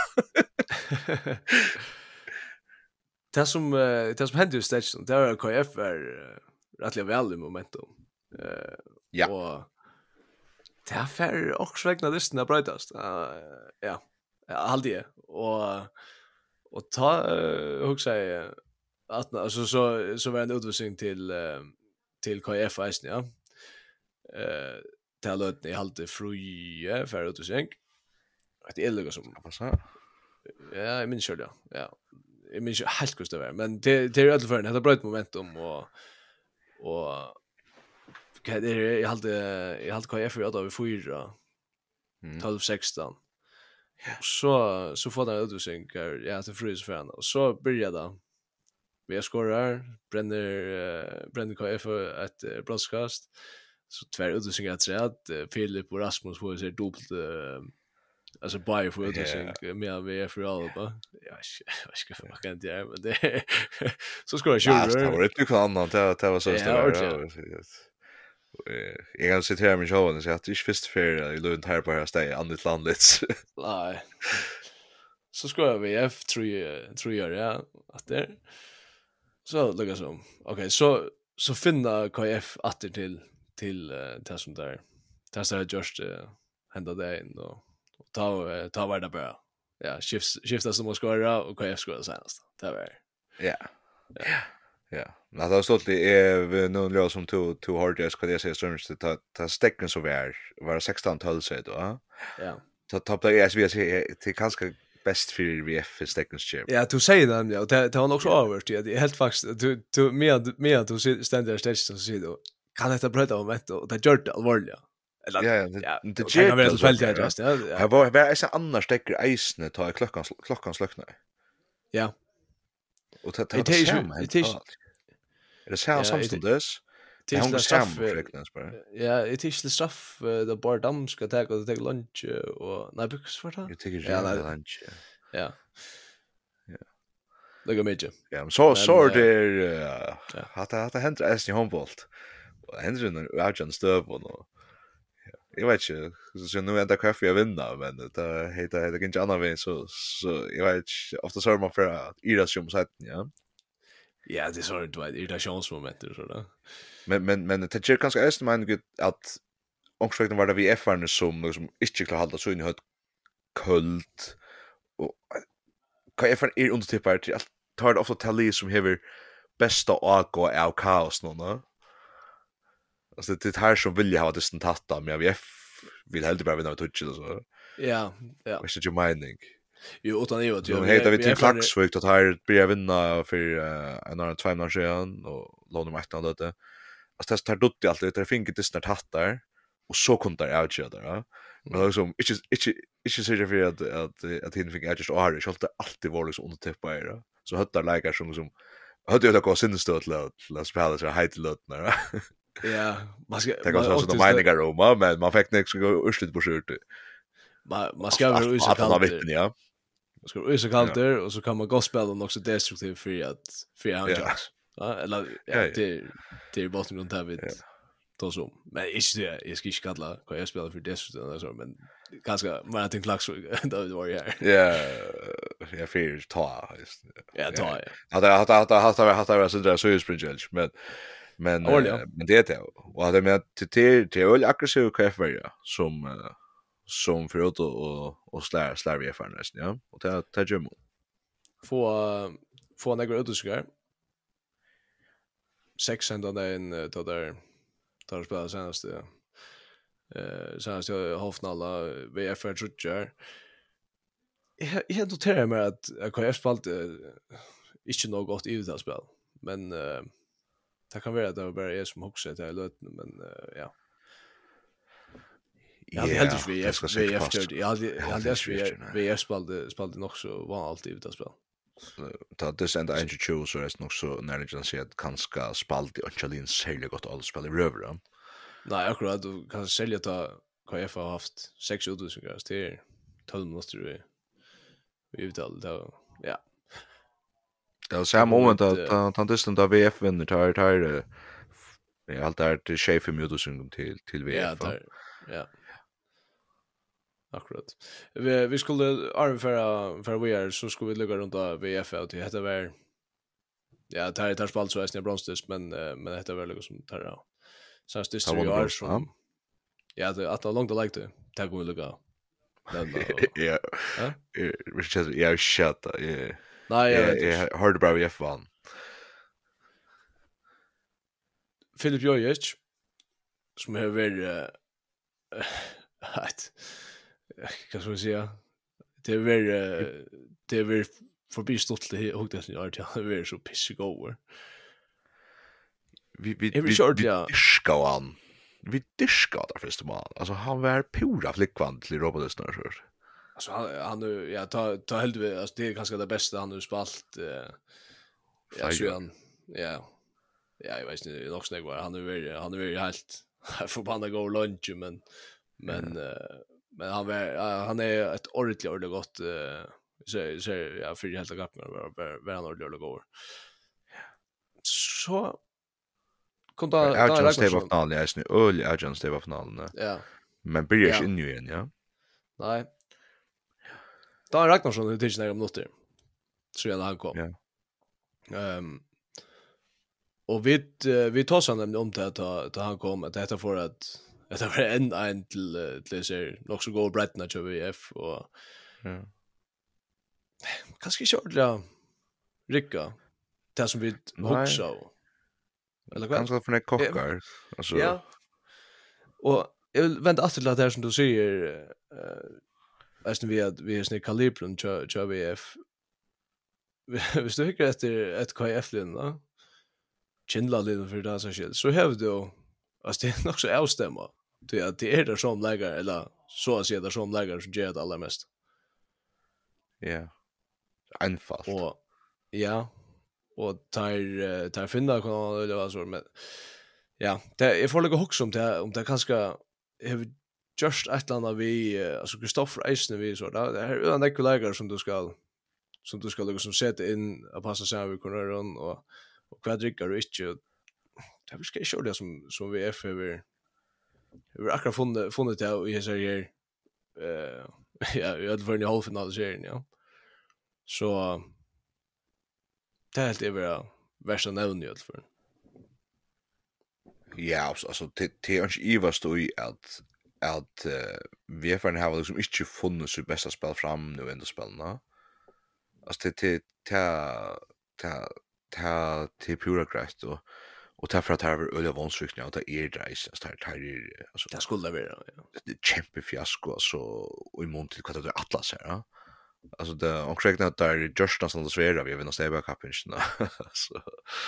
det som uh, det som hände i station där var K F är uh, rättligt väl i momentum uh, ja och det är för också vägna lyssna brightast uh, ja alltid och och ta uh, hur säger att alltså så så var en utvisning till uh, till K F isen ja eh talet ni halt fruje för att sänk att det är lugnt som passa ja jag minns själv ja ja jag minns helt hur det var men det det är alla för det har bröt momentum och och kan det jag halt jag halt K F då vi fyra tolv sexton så så får det ut sänk ja till frus för han och så börjar det vi skorar bränner bränner K F ett broadcast så tvär utvisningar att säga att Filip och Rasmus får sig dubbelt alltså bara för utvisning med vi är för alla va ja jag ska få kan inte men det så ska jag köra det var inte något annat det det var så stort Jag kan citera min show och säga att det är inte först för i Lund här på här steg annat landet. Nej. Så ska jag V F tror jag tror jag ja att det så lukar som. Okej, så så finna K F åter till till uh, det som där. Det så just uh, hända det in och ta uh, ta vara bara. Ja, shifts skifta som ska göra och K F ska senast. Det var. Ja. Ja. Ja. Men det har stått det är någon låt som tog tog hårt jag ska det säga ströms det ta ta stäcken så vär var sexton tolv så då. Ja. Ta ta på S V C till kanske bäst för V F för stäckens chip. Ja, du säger det ja, det det har också överst ja, det är helt faktiskt du du med med du ständer där ställs så säger du kan detta bröta om ett och det gör det allvarligt. Eller ja, ja, det det kan vara så fällt jag just ja. Jag var var är så annars stäcker isne ta klockan klockan slockna. Ja. Och ta ta det är det är det så samstundes. Det är straff. bara. Ja, det är straff det bara dam ska ta och ta lunch och nej bux för det. Jag tycker ja, lunch. Ja. Ja. Det går mycket. Ja, så så det att att det händer är i Humboldt. Och händer nu Arjan Stöv och jag vet inte så nu ända kaffe jag vinner men det heter det inte annan vän så så jag vet ofta så man för att irritation så ja. Ja, det är så det var irritationsmomenter så där. Men men men det är kanske är man gud att omsvägna var det vi F-arna som liksom inte klar hålla så in i högt kult och kan jag för er undertippar till att tar det ofta tally som hever bästa och gå av kaos nu då. Alltså det här som vill jag ha distant hatta men vi vill helt bara vinna med touch eller så. Ja, ja. Vad är your minding? Jo, utan det att jag heter vi till Klaxvik att här blir vinna för en annan två månader sedan och låna mig att det. Alltså det tar dutt allt det finker distant hattar och så kunde det out där. Men liksom inte inte inte så för att att att hin fick jag just och har det alltid alltid var liksom undertippa det. Så höttar läkar som som hade jag gå sinneståt låt låt spela så hejt låt när. Ja, man ska det går så de meningar om men man fick nästa gå urslut på skjort. Man man ska vara så kallt. Ja. Man ska vara så kallt där och så kan man gå spela också destruktivt för att för han chans. Ja, eller ja, det det är bara något där vid då så. Men inte det, jag ska inte kalla vad jag spelar för destruktivt eller så men ganska man har tänkt lax då det var ju här. Ja, jag fear ta just. Ja, ta. Hade hade hade hade hade hade så där så ju sprint men men men det är och det med till till till aggressiv kaffe som som för att och och slär slär vi för nästan ja och ta ta gym få få några utskär sex ända den då där tar spela senast eh senast jag halvfinala V F tror jag jag noterar med att K F spelade inte något gott i det spel men det kan vara att det var bara jag som också det löt men ja. Ja, det helt vi V F efter. Ja, det hade vi V F spelade spelade nog så var alltid ute att spela. Ta det ända inte choose så är det nog så när det känns att kanske spalt i Angelin säljer gott all spel i röver. Nej, akkurat du kan sälja ta K F har haft sex utvisningar till tolv måste du vi uttal då. Ja. Det var samma moment att han distant av V F vinner tar tar det allt där till chef i mjudusung till till V F. Ja, ja. Akkurat. Vi vi skulle arvföra för vi är så skulle vi lägga runt av V F och det heter väl ja, tar tar spalt så är det bronstus men men det heter väl liksom tar ja. Så det är ju är som ja, det att långt det likte. Tack vi lägga. Ja. Vi ska ja shut. Ja. Nej, jag hörde bara V F vann. Filip Jojic som har varit att kan så säga det är väl det är väl förbi stort det och det är det är så pissig over. Vi vi vi ska han. Vi diskar där först mal. Alltså han var pura flickvand till Robert Snör så. Alltså han han nu ja ta ta helt alltså det är ganska det bästa han har spalt eh ja så han ja ja jag vet inte nog snägg var han nu han är ju helt förbannad gå lunch men men men han var han är ett ordentligt ordentligt gott så så ja för helt gapp men var var han ordentligt går. Så kom da da Agents stay på Ragnarsson. finalen, jag är nu öl Agents stay på finalen. Ja. Men börjar Ja. inte in ju igen, ja. Nej. Da Ragnarsson det tycker jag minuter. Så jag han kom. Ja. Ehm och vi uh, vi tar sen om det att att han kom att detta för att att det var en en till till ser nog så går Brighton att V F och Ja. kanske körde rycka det som vi också eller vad? Kanske för en kockar. Alltså Ja. Och jag vill vända åter till det som du säger eh alltså vi att vi är snitt kalibern till V F. Hvis du hykker etter et K F-linna, Kindla-linna for det som skjer, så har du, altså det er nok så avstemma, til at det er der som leger, eller så å si der som leger som gjør det aller mest. ja. Einfalt. Og, ja, og tar, tar finna kan eller hva så, men ja, det, jeg får litt hokse om det, om det kanskje har just et eller annet vi, altså Kristoffer Eisner vi så, det er jo en ekve leger som du skal, som du skal liksom sette inn og passe sammen med kornøren, og, og hva drikker du ikke. Det er ikke kjørt det som, som V F har vi akkurat funnet, funnet det i hese her, uh, ja, i alle fall i halvfinaliserien, ja. Så det er helt det vi har verst å nevne i alle fall. Ja, alltså det det är inte ivast i att att uh, V F har liksom inte funnit sitt bästa spel fram nu ändå spelarna. Alltså det det ta ta ta till pura grejt och och ta för att ha öliga vånsryckningar och ta er dreis alltså det här alltså Det skulle vara ja. Det är kämpefiasko alltså och i mån till vad det är Atlas här. Ja? Alltså det och korrekt att där just nästan det svåra vi vinner Steba Cupen så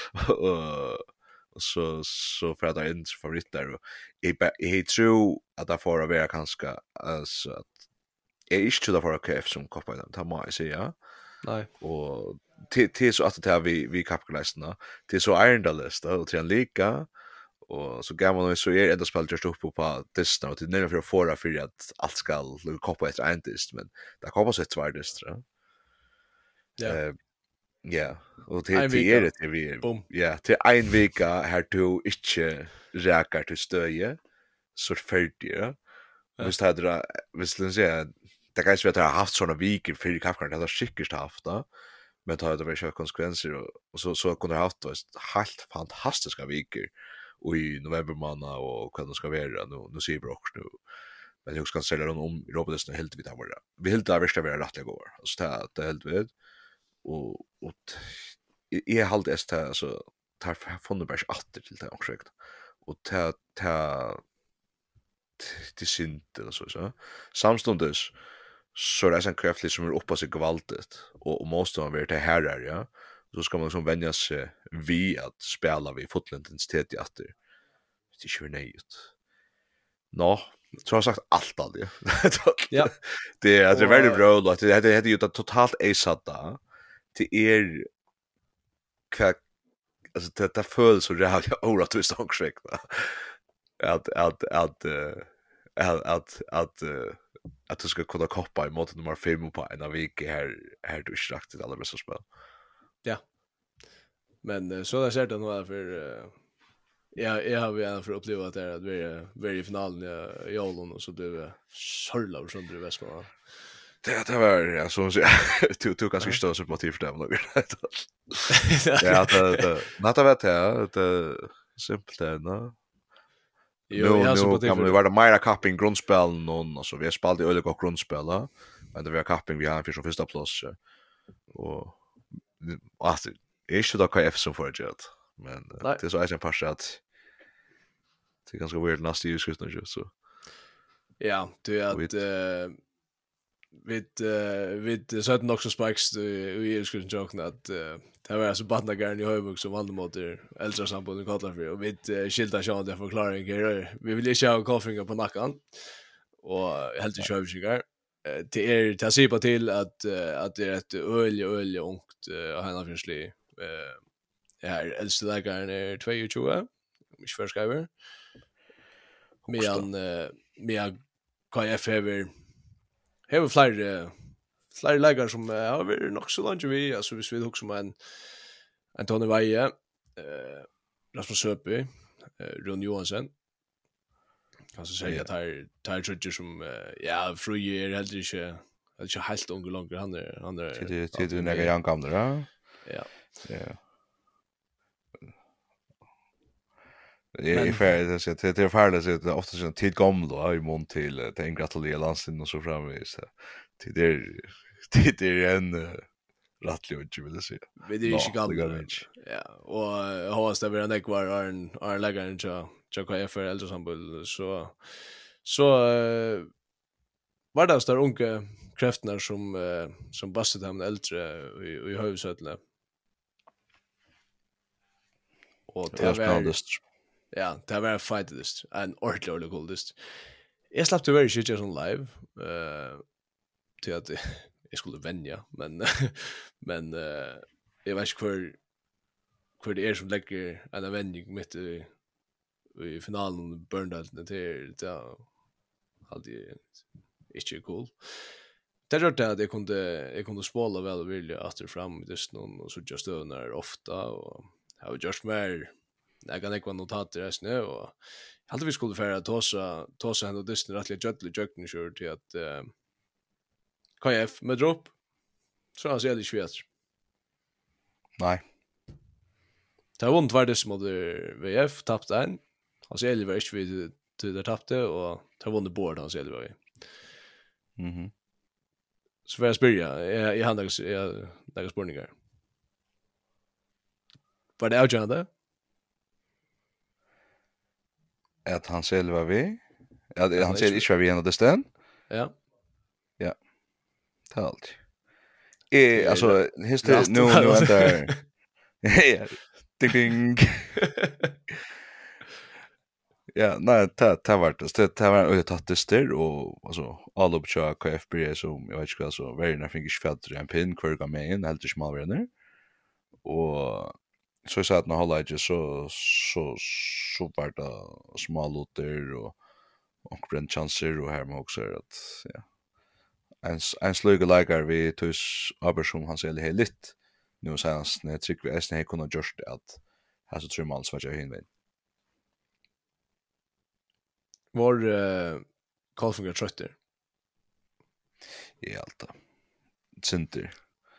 och så så för att det är en favorit där och jag tror att det får vara ganska alltså att är inte till för K F som koppar den ta mig säga. Nej. Och till till så att det här vi vi kapitalisterna till så Irondalista och till en lika och så gammal och så är det spel just upp på distan och till när för att få för att allt ska koppa ett endist men det kommer så ett tvärdist tror Ja. Eh ja, och till till är det till vi ja, till en vecka här du inte räkar till stöje så färdigt. Visst hade det visst den säga det kan ju ha haft såna veckor för i Kafka det har säkert haft då. Men det har det varit konsekvenser och, och så så kunde det ha haft då helt fantastiska veckor och i november månad och vad det ska vara nu nu ser vi också nu. Men jag ska säga om i Robinson helt vid var det. Vi helt där värsta vara rättliga går. Så det det helt vid och och är halt det alltså tar från det bara åter till det också. Och ta ta till synd eller så så. Samstundes så är det en kraftlig som är uppe sig gewaltigt och och måste man vara det här där ja. Så ska man liksom vänja sig vid att spela vid fotintensitet i åter. Det är ju nejt. Nå, så har jag sagt allt av det. Ja. Det är det är väldigt bra att det det heter ju totalt asatta. Det är kvar alltså det det föll så jävla orättvist också va. Att att att att att att att du ska kunna koppa i mot nummer fem på en av vecka här här du strakt det allra bästa spel. Ja. Men så där ser det nog för ja, jag har ju även för uppleva att det är att vi är vi i finalen i Jolon och så du sorglar och sånt du vet vad. Det det var ja så så du du kanske stå så på till för det något. Ja, det det natta vet jag det simpelt är nå. Jo, jag så på det. Vi var det Myra Cupping grundspel någon och så vi har spelat i öliga grundspel men det var Cupping vi har för så första plats och alltså är ju då K F som för det men det är så är en par att det är ganska weird nasty use just nu så. Ja, det är att eh vid vid så att också spikes vi är skulle joke att det var så badna garn i Höjbuk som vann mot äldre samband i kallar för och vid skilda sjön det förklaring här vi vill ju ha koffringar på nacken och helt i sjövskingar det är det ser på till att att det är ett öl öl ungt och han har försli eh här äldste lägaren är tjugotvå mycket förskriver men men K F över Har flera flera lägare som har varit nog så långt vi alltså hvis vi också med en Antoni Veje eh Rasmus Söpi uh, Ron Johansen. Kanske säga att här tar trudger som uh, ja, Fruje är heller inte det är inte helt ung långt han är han är Tid tid du några young gamla då. Ja. Ja. Det är färdigt så det är färdigt så det är ofta så tid gamla i mån till det en gratulerar landsin och så framvis. Tid är tid är en rättlig och vill säga. Vi är inte gamla. Ja, och jag hoppas det blir en ekvar Arn Arn lägger så så kan jag för äldre sambol så så uh, var det där unga krafterna som uh, som bastet hem äldre i i huvudsätlet. Och det var ja, det var fightist en ordentlig ordentlig coolest. Jag slapp det very shit on live eh till att jag skulle vänja men men eh jag vet inte hur hur det är som lägger en vändning mitt i i finalen burned till det alltid inte cool. Det gjorde att jag kunde jag kunde spåla väl och vilja att det fram just någon och så just när ofta och jag har just mer jag kan inte notater resten nu och jag hade vi skulle färra tosa tosa henne och Disney rättligt jöttlig jöttlig kör till att uh, K F med dropp så han ser det svårt. Nej. Det var inte värdes mot V F tappt en. Han ser det var inte vid till det tappte och det var bord han ser det var. Mhm. Så för jag spyrja jag jag hade jag några spårningar. Var det avgörande? Att han själv var vi. Ja, han ser inte var vi ända det sten. Ja. Ja. Talt. Eh alltså history nu nu väntar. Ja. Ding ding. Ja, nej, det det var det. Det var ju tatt det där och alltså all upp till K F B så jag vet inte alltså very nothing is felt en pin kvar med in helt smal vänner. Och så sa att när hålla ju så så så var det små lotter och och grand chancer och här med också att ja. En en sluga likar vi tus aber som han säger helt litt. Nu senast när tycker vi är kunna just att har så tre måls vad jag hinner. Var uh, Karlfunga trötter. I allt. Center.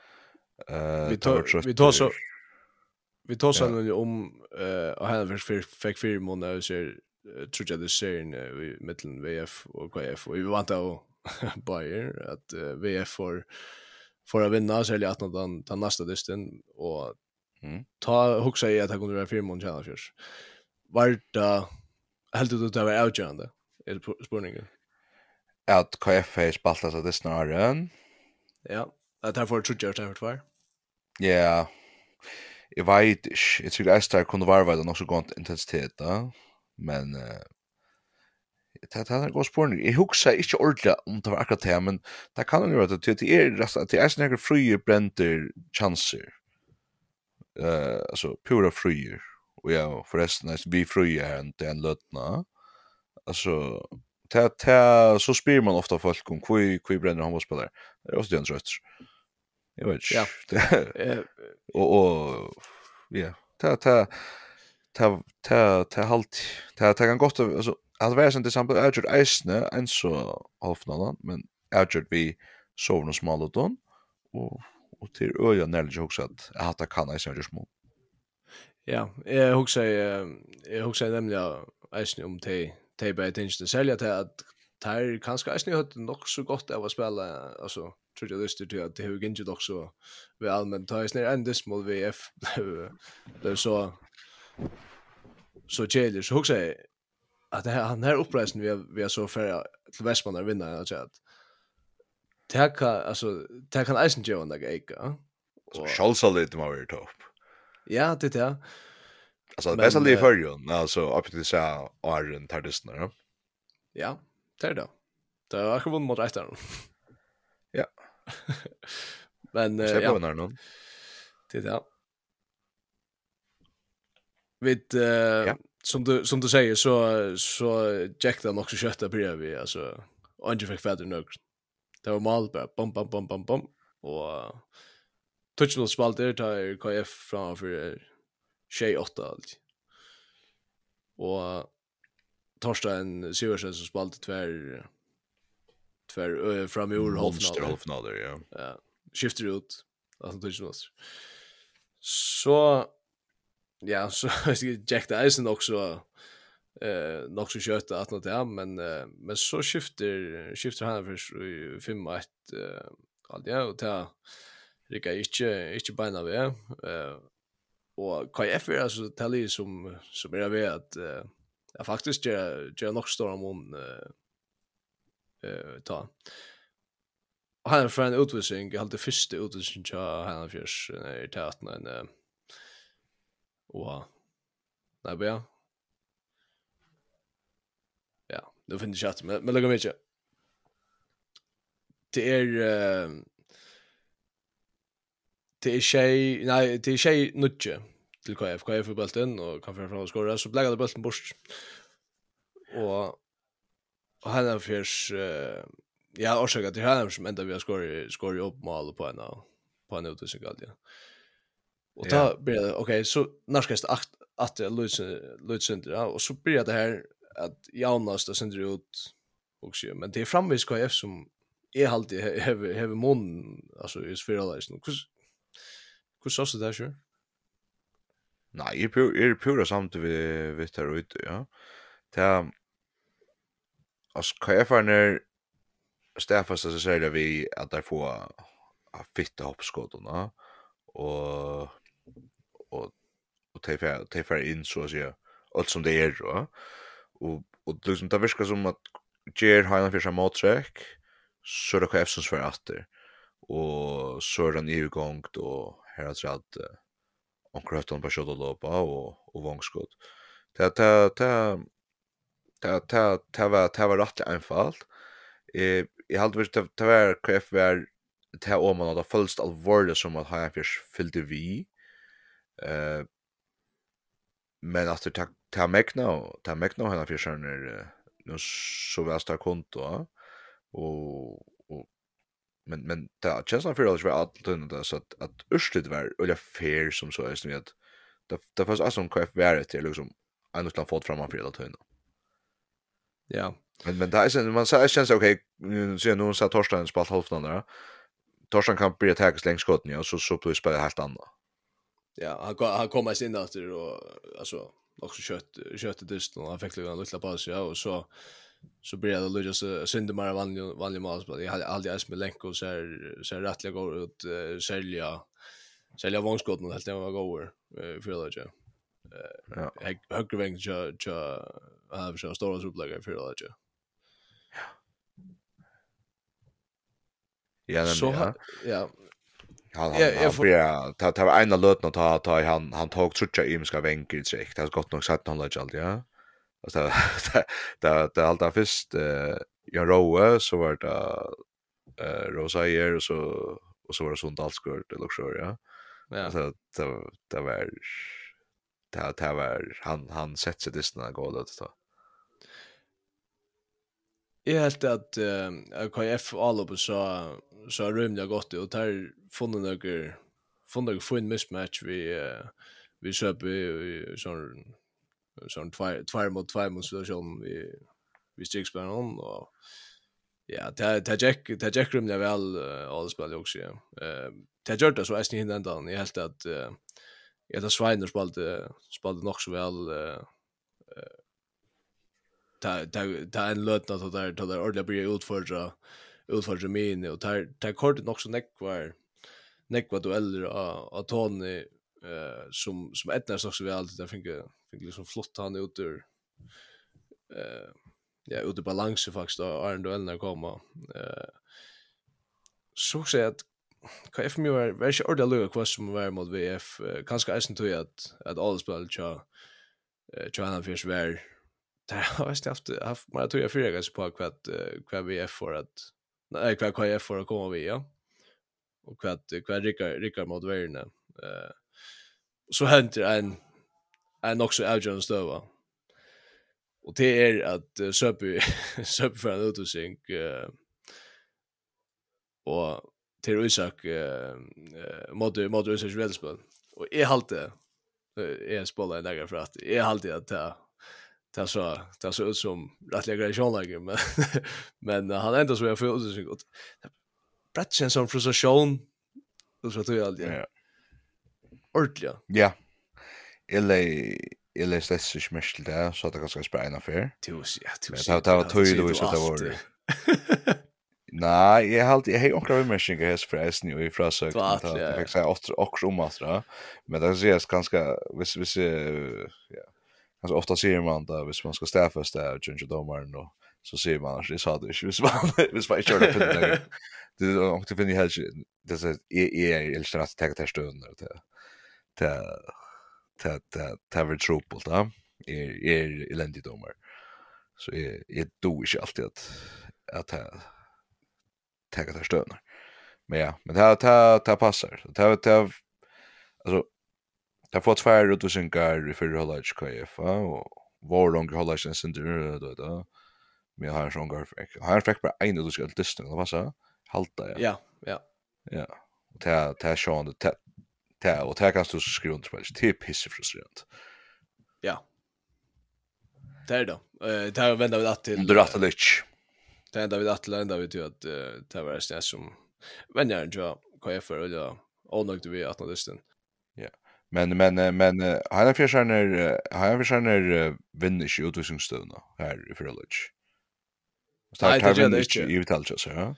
Eh vi tar vi tar så vi tar så ja. om eh och han fick fick fyra månader så tror jag det ser i mitten V F och K F och vi vant att Bayer att uh, V F får får att vinna så eller att den den nästa distan och mm. ta huxa i att han kunde vara fyra månader challenge. Vart det helt ut att vara outgörande är spårningen. Att K F är spaltat av distan Arren. Ja, att han får trutja där för var. Ja. Jag vet inte, jag tycker att det kunde vara det också gott intensitet då, men uh, det det är god spårning. Jag huxar inte ordentligt om det var akkurat det, men det kan ju vara att det är det är såna fria bränder chanser. Eh alltså pura fria. Och ja, förresten är vi fria här inte en lötna. Alltså det det så spyr man ofta folk om hur hur bränner han spelare. Det är också den trött. Jag vet inte. Ja. och och ja, det det det det det halt det det kan gott alltså att vara sånt exempel Edward Eisne en så halvfinalen men Edward vi såg någon smal och don och och till öja när också att att det kan Eisne just mot. Ja, jag huxar jag huxar nämligen Eisne om te te på attention sälja till att tar kanske Eisne har nog så gott av att spela alltså tror jag det är att det har inte också väl allmänt tar Eisne en dismal V F det så så Jailer så huxar jag att det här han här uppreisen vi vi har så för till Västmanland vinna alltså att det kan alltså det kan Eisen Joe och Eka. Så Scholz lite mer topp. Ja, det är. Alltså det är lite för ju, alltså upp till så Arjen Tardisner. Ja, det är det. Det har jag vunnit mot Eisen. Ja. Men ja, ja. någon. Det är det. Vid uh, som du som du säger så så Jack den också kötta brev alltså Andre fick fader nog. Det var mål bara bom bom bom bom bom och touchable spalt där tar K F fram för tjej åtta allt. och Torstein Siversen som spelade tvär tvär uh, fram i ur Monster halvfinalen. halvfinaler, ja. Ja, skifter ut alltså det är så ja, så Jack Dyson också eh nog så kött att något där men uh, men så skifter skifter han för i fem ett eh uh, ja och ta Rika inte inte bena vi eh och K F är alltså täljer som som är vet att uh, ja faktiskt gör gör nog stora mån eh uh, ta och han för en utvisning jag hade första utvisning så han förs i täten en uh, och nej bra ja då finns det chatt men men lägger mig inte det är uh, det är tjej nej det är tjej nutje till K F K F bulten och kan för att skora så blägade bulten bort och och han är förs uh, ja orsaka det här som ända vi har skor skor upp mål på en på en utvisning alltid och ta blir det okej så narskast att att Lutsen ja och så blir det här att Jonas då sänder ut också men det är framvis K F som är alltid have have mon alltså är spiralisen hur hur så så där så Nej, är pur är pura samt vi vet här ute, ja. Ta as K F är Stefans så säger det vi att där får a fitta hoppskotten och och och ta ta för in så att säga allt som det är då och och liksom det verkar som att Ger Highland Fisher Motrek så är det K F som svär efter och så är den igång då här att att onkröton på skott och lopa och och vångskott ta ta ta ta ta ta var ta var rätt einfalt eh jag hade visst ta var K F var ta om man hade fullst allvarligt som att Highland Fish fyllde vi eh men efter ta ta Mekno ta Mekno Highland Fish är nu så väl starkt konto och och men men det känns som för det var allt det så att att urslut var eller fair som så är som att det det fanns alltså en K F var det liksom en utland fått fram för det tunna. Ja. Men men det är sen man säger känns okej nu ser någon så Torsten spalt halvfinalen där. Torsten kan bli attackers längs skotten och så så på spela helt annat. Ja, han han kommer in där och alltså också kött kött dyst och han fick lite lilla paus ja och så så blir det Lucas synde mer vanlig vanlig målspel. Jag hade aldrig ens med Lenko så här så här rättliga går ut sälja sälja vångskotten helt det var går för det ja. Eh högre väng så så har så stora upplägg för det ja. Ja, så ja. Ja. Han han han blir ta ta var en av lötna ta ta han han tog trutcha imska vänker direkt. Det har gått nog sett någon allt ja. Alltså det det det allt först eh Jan Rowe så var det eh Rosair och så och så var det sånt allt skurt det luxor ja. Ja. Alltså det det var det det var han han sätter sig distan gålet då. Jag helt att uh, K F all upp så så rymliga gott och tar funnit några funnit få en mismatch vi uh, vi köper vi sån sån två två mot två mot situation vi vi stigs på någon och ja ta ta Jack ta Jack rymliga väl uh, all spel också ja. Eh ta gjort det så är ni hinner jag helt att uh, jag tar Sviner spelade spelade nog så väl uh, ta ta ta en lötna då där då där ordla blir utföra utföra min och ta ta kort också näck var näck vad dueller av Tony eh som som ettnas också vi alltid där fick fick liksom flott han ut ur eh ja ut i balans faktiskt då Arne duellerna komma eh så så att K F mig var väldigt ordla lugg vad som var mot V F kanske är inte att att all spel cha eh Johanna Fish var där har jag haft haft man jag tror jag frågar sig på vad vad V F för att nej vad K F för att komma via och vad vad Rickard Rickard mot Värne eh så händer en en också Aljon Stöva och det är att Söpy Söpy för en utvisning eh och till Isak eh mot mot Isak Velspel och är halt det är spelar där för att är halt det att det så det så ut som rättliga grejer Sean men men han ändå så jag får ut så gott. Brett känns som frustration och så tror jag alltid. Ja. Ordentligt. Ja. Eller eller så är det mest där så att det ganska spräna för. Tus ja, tus. Det var tydligt så det var. Nej, jag har alltid jag har också remerking här förresten ju i frasök att jag fick säga också också om att men det är ganska vis vis ja. Alltså ofta ser man då hvis man ska stäffas där Ginger domaren då så ser man att det sa det vis man vis man kör det för det. Det är också för ni helt det är är är eller att ta det stunden det det det det det var trubbel då är är eländigt domare. Så är är då inte alltid att att ta det stunden. Men ja, men det det det passar. Det det alltså jag får två utvisningar i förra halvlek K F och var långt halvlek sen sen då då. Men har sån går fick. Han fick bara en utvisning till distans, vad så? Halta ja. Ja, ja. Ja. Och ta ta Sean det ta och ta kanst du skriva under spel. Det är pissefrustrerande. Ja. Där då. Eh där vänder vi att till Drattelich. Där ändå vi att landa vi till att det var det som vänner jag K F för eller ordnat vi att nå distans. Ja. Men men men han är försöker han försöker vinna i utvisningsstöna här i förhållande. Så Nej, tar det gör vi det inte inte. i uttalet så ja.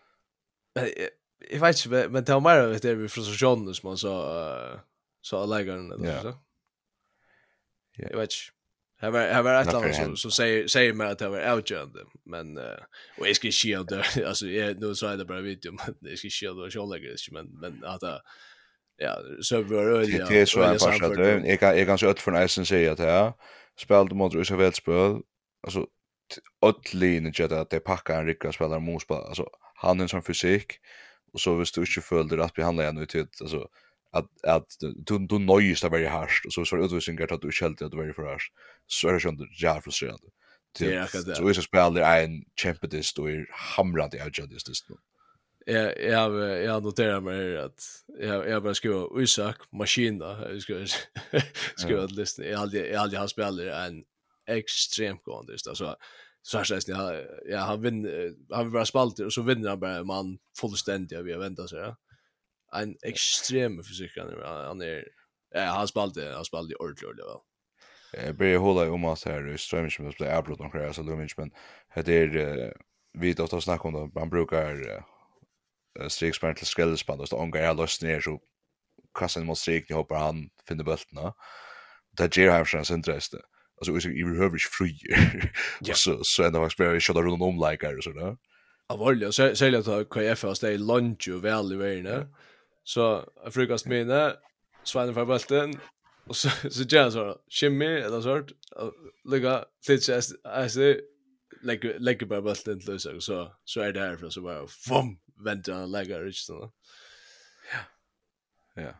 Jag vet inte, men det var mer det vi frustration som man så så lägaren eller så. Ja. Jag vet inte. Här var här var ett annat så så säger säger mig att det var outgörande, men och jag ska shield det alltså jag nu så är det bara video men det ska shield och så lägger men men att ja, så var det ja. Det är så en fast att jag kan jag kan så ut från Essen säga att ja, spelade mot Ryska Väldspel. Alltså Otlin jag att det packar en riktigt spelare mot alltså han är som fysik och så visst du inte följde att behandla igen ut alltså att att du du nöjst av varje harst och så så utvisningar att du själv att varje för harst så är det ju jävla frustrerande. Det är akkurat det. Så är så spelare en championist och är hamrande i just nu. Jag jag jag noterar mig att jag jag bara skriva Isak maskina jag ska skriva att listan jag hade jag hade han spelar en extremt gående alltså så här sägs ni ja han vinner han vill bara spalter och så vinner han bara man fullständigt vi väntar så ja en extrem fysik han är ja han spalter han spalter ordentligt väl. Jag börjar hålla om att här strömmen som blir avbrott och krävs alltså men det är vi då tar snack om det man brukar strikspärn till skrällspann och så ångar jag löst ner så kassan mot strik, jag hoppar han finner bultarna. Det ger han chans intresse. Alltså är ju överhuvudligt fri. Och så så ändå har spelat shot runt om like och så där. Ja, väl, så säger jag att K F har stay lunch och väl i vägen. Så frukast mina Svanen för bulten och så så gör så shimmy eller sort. Lägga lite alltså lägga lägga bara bulten till så så så är det här för så bara fum vänta och lägga riktigt. Ja. Ja.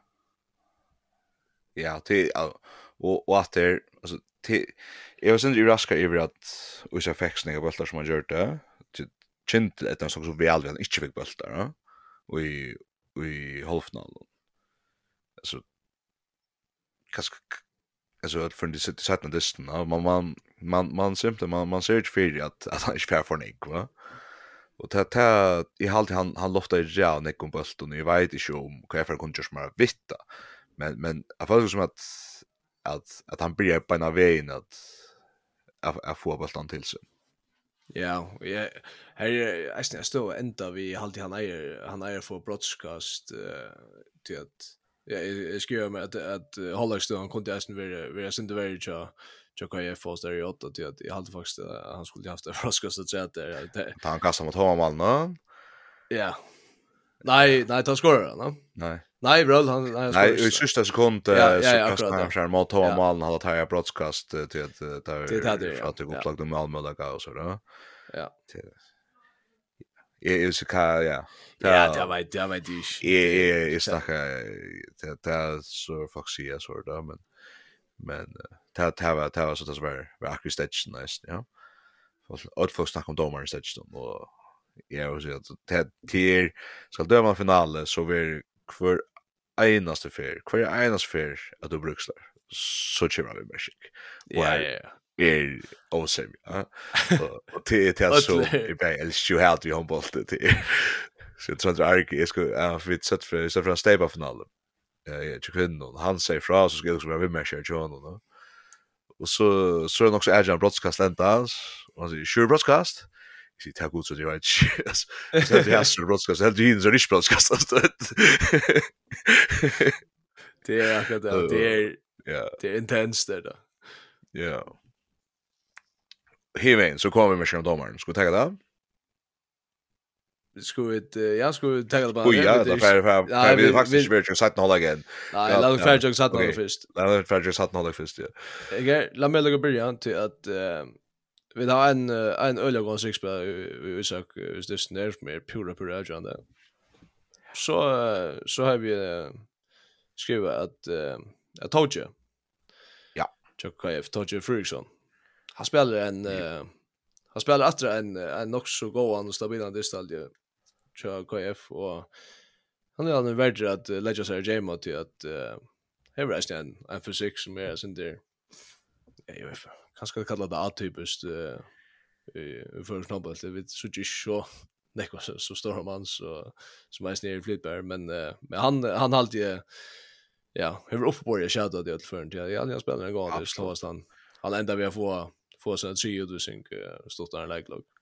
Ja, det och och att det alltså det jag var sen ju raska över att och så fixning av bultar som man gjort det. Chint ett sånt så väl väl inte fick bultar, va? Och i i halvfinalen. Alltså kanske alltså att från det sättet sätta distan man man man man simpelt man man ser ju för att att han är fair för Nick, va? Och ta ta i halt han han loftar ja Nick om bulten och jag vet inte om kan jag för kunna just mer vitta. Men men jag får som att att att han blir på en väg att att få bulten till sig. Ja, ja. Här är nästan stå ända vi alltid han är han är för broadcast eh till att jag skriver med att att Hollandstone kunde nästan vara vara inte vara ju jag kan ju få där i åtta till att jag hade faktiskt han skulle haft det broadcast att säga där. Han kastar mot honom man. Ja. Nej, nej, ta skorar va? Nej. Nej, bro, han han Nej, i sista sekund så kastar han sig mot honom man hade tagit broadcast till att där att det går plagg med allmänna och så där. Ja. Jag är så kan ja. Ja, det vet jag vet inte. Jag jag snackar det det så foxy så där men men det det var det var så det var var akkustation nästan ja. Och folk snackar om domaren station och jag vill säga att det ska döma finalen så vi för enaste för kvar enaste för att du brukslar så kör vi med sig. Ja, ja. är awesome. Ja. Och och det är så i bä älskar ju helt vi handboll det. Så jag tror att Arke är ska ja för det sätt för så från stable finalen. Eh jag tycker ändå han säger fra så ska det också vara med Marshall John då. Och så så är det också Agile broadcast läntas och så sure broadcast. Jag ser gut så det right. Så det är så broadcast det är så rich broadcast. Det är akkurat det. Det är ja. Det är intens där då. Ja. Himen så kommer vi med Sean Domaren. Ska vi ta det? Ska vi ja ska vi ta det bara. Oj ja, då får för vi faktiskt vill ju sätta hålla igen. Nej, låt oss färja sätta hålla först. Låt oss färja sätta hålla först. Okej, låt mig lägga börja till att vi har en en öliga sexspel i Isak just det där med pura pura agenda. Så så har vi skrivit att jag told you. Ja. Chuck K F told you Ferguson. Han spelar en uh, han spelar efter en en också gåan och stabil distalje Chuck K F och han är en värd att uh, lägga sig Jamie till att uh, här är en en fysik som är sen där jag vet kanske kalla det atypiskt uh, i för snabbare det vet så just så det var så, så stor man så som är snär flipper men uh, men han han alltid ja, hur uppe på det shoutout det för en till. Ja, jag spelar en gång det slås han. Han ända vi få få sån tre ju du synk stort där like log.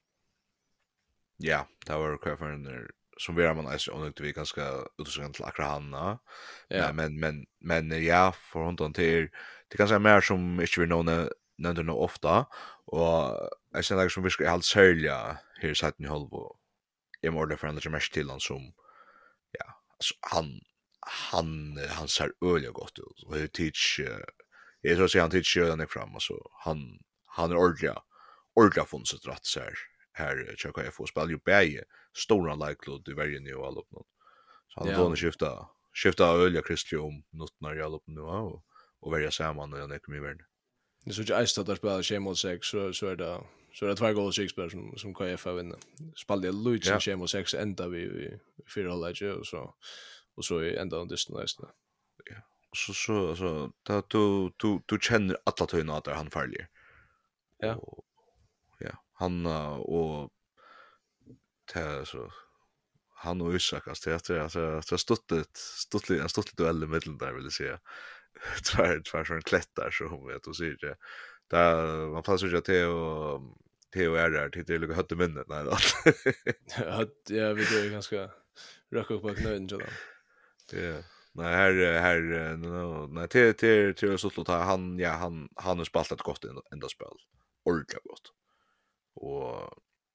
Ja, det var kvar för en som vi har man alltså och vi ganska utsökt till akra Hanna. Ja, men men men ja, för hon till det kan säga mer som inte vi någon nämnde nog ofta och jag känner som vi ska helt sälja här satt ni håll på. Jag måste för andra mest till han som ja, alltså han han han ser öliga gott ut och det teach jag tror att han teach ju den fram alltså han han är ordliga ordliga funnit rätt så här här Chuck F spelar ju bäge stora likelihood i varje nu all upp något så han då skifta skifta öliga Christian något när jag upp nu och och välja samman och jag kommer i världen det så jag står där spelar Shemol sex så så är det så är det två goals sex spelare som som K F vinner spelade Luigi Shemol sex ända vi i fyra läge och så och så är ända under nästa. Ja. Så så så då du du du känner alla töna där han följer. Ja. Och, ja, han och ta så han och Isakas det är alltså så stuttet stuttligt en stuttligt duell i mitten där vill jag säga. Tvär tvär sån klättar så hon vet och säger det. Där man passar ju till och T O R där till det lugna hötte minnet nej då. Ja, vi det är ganska röka upp på knön så då. Det nej här här no nej till till till så att han ja han han har spelat ett gott ända spel. Ordentligt gott. Och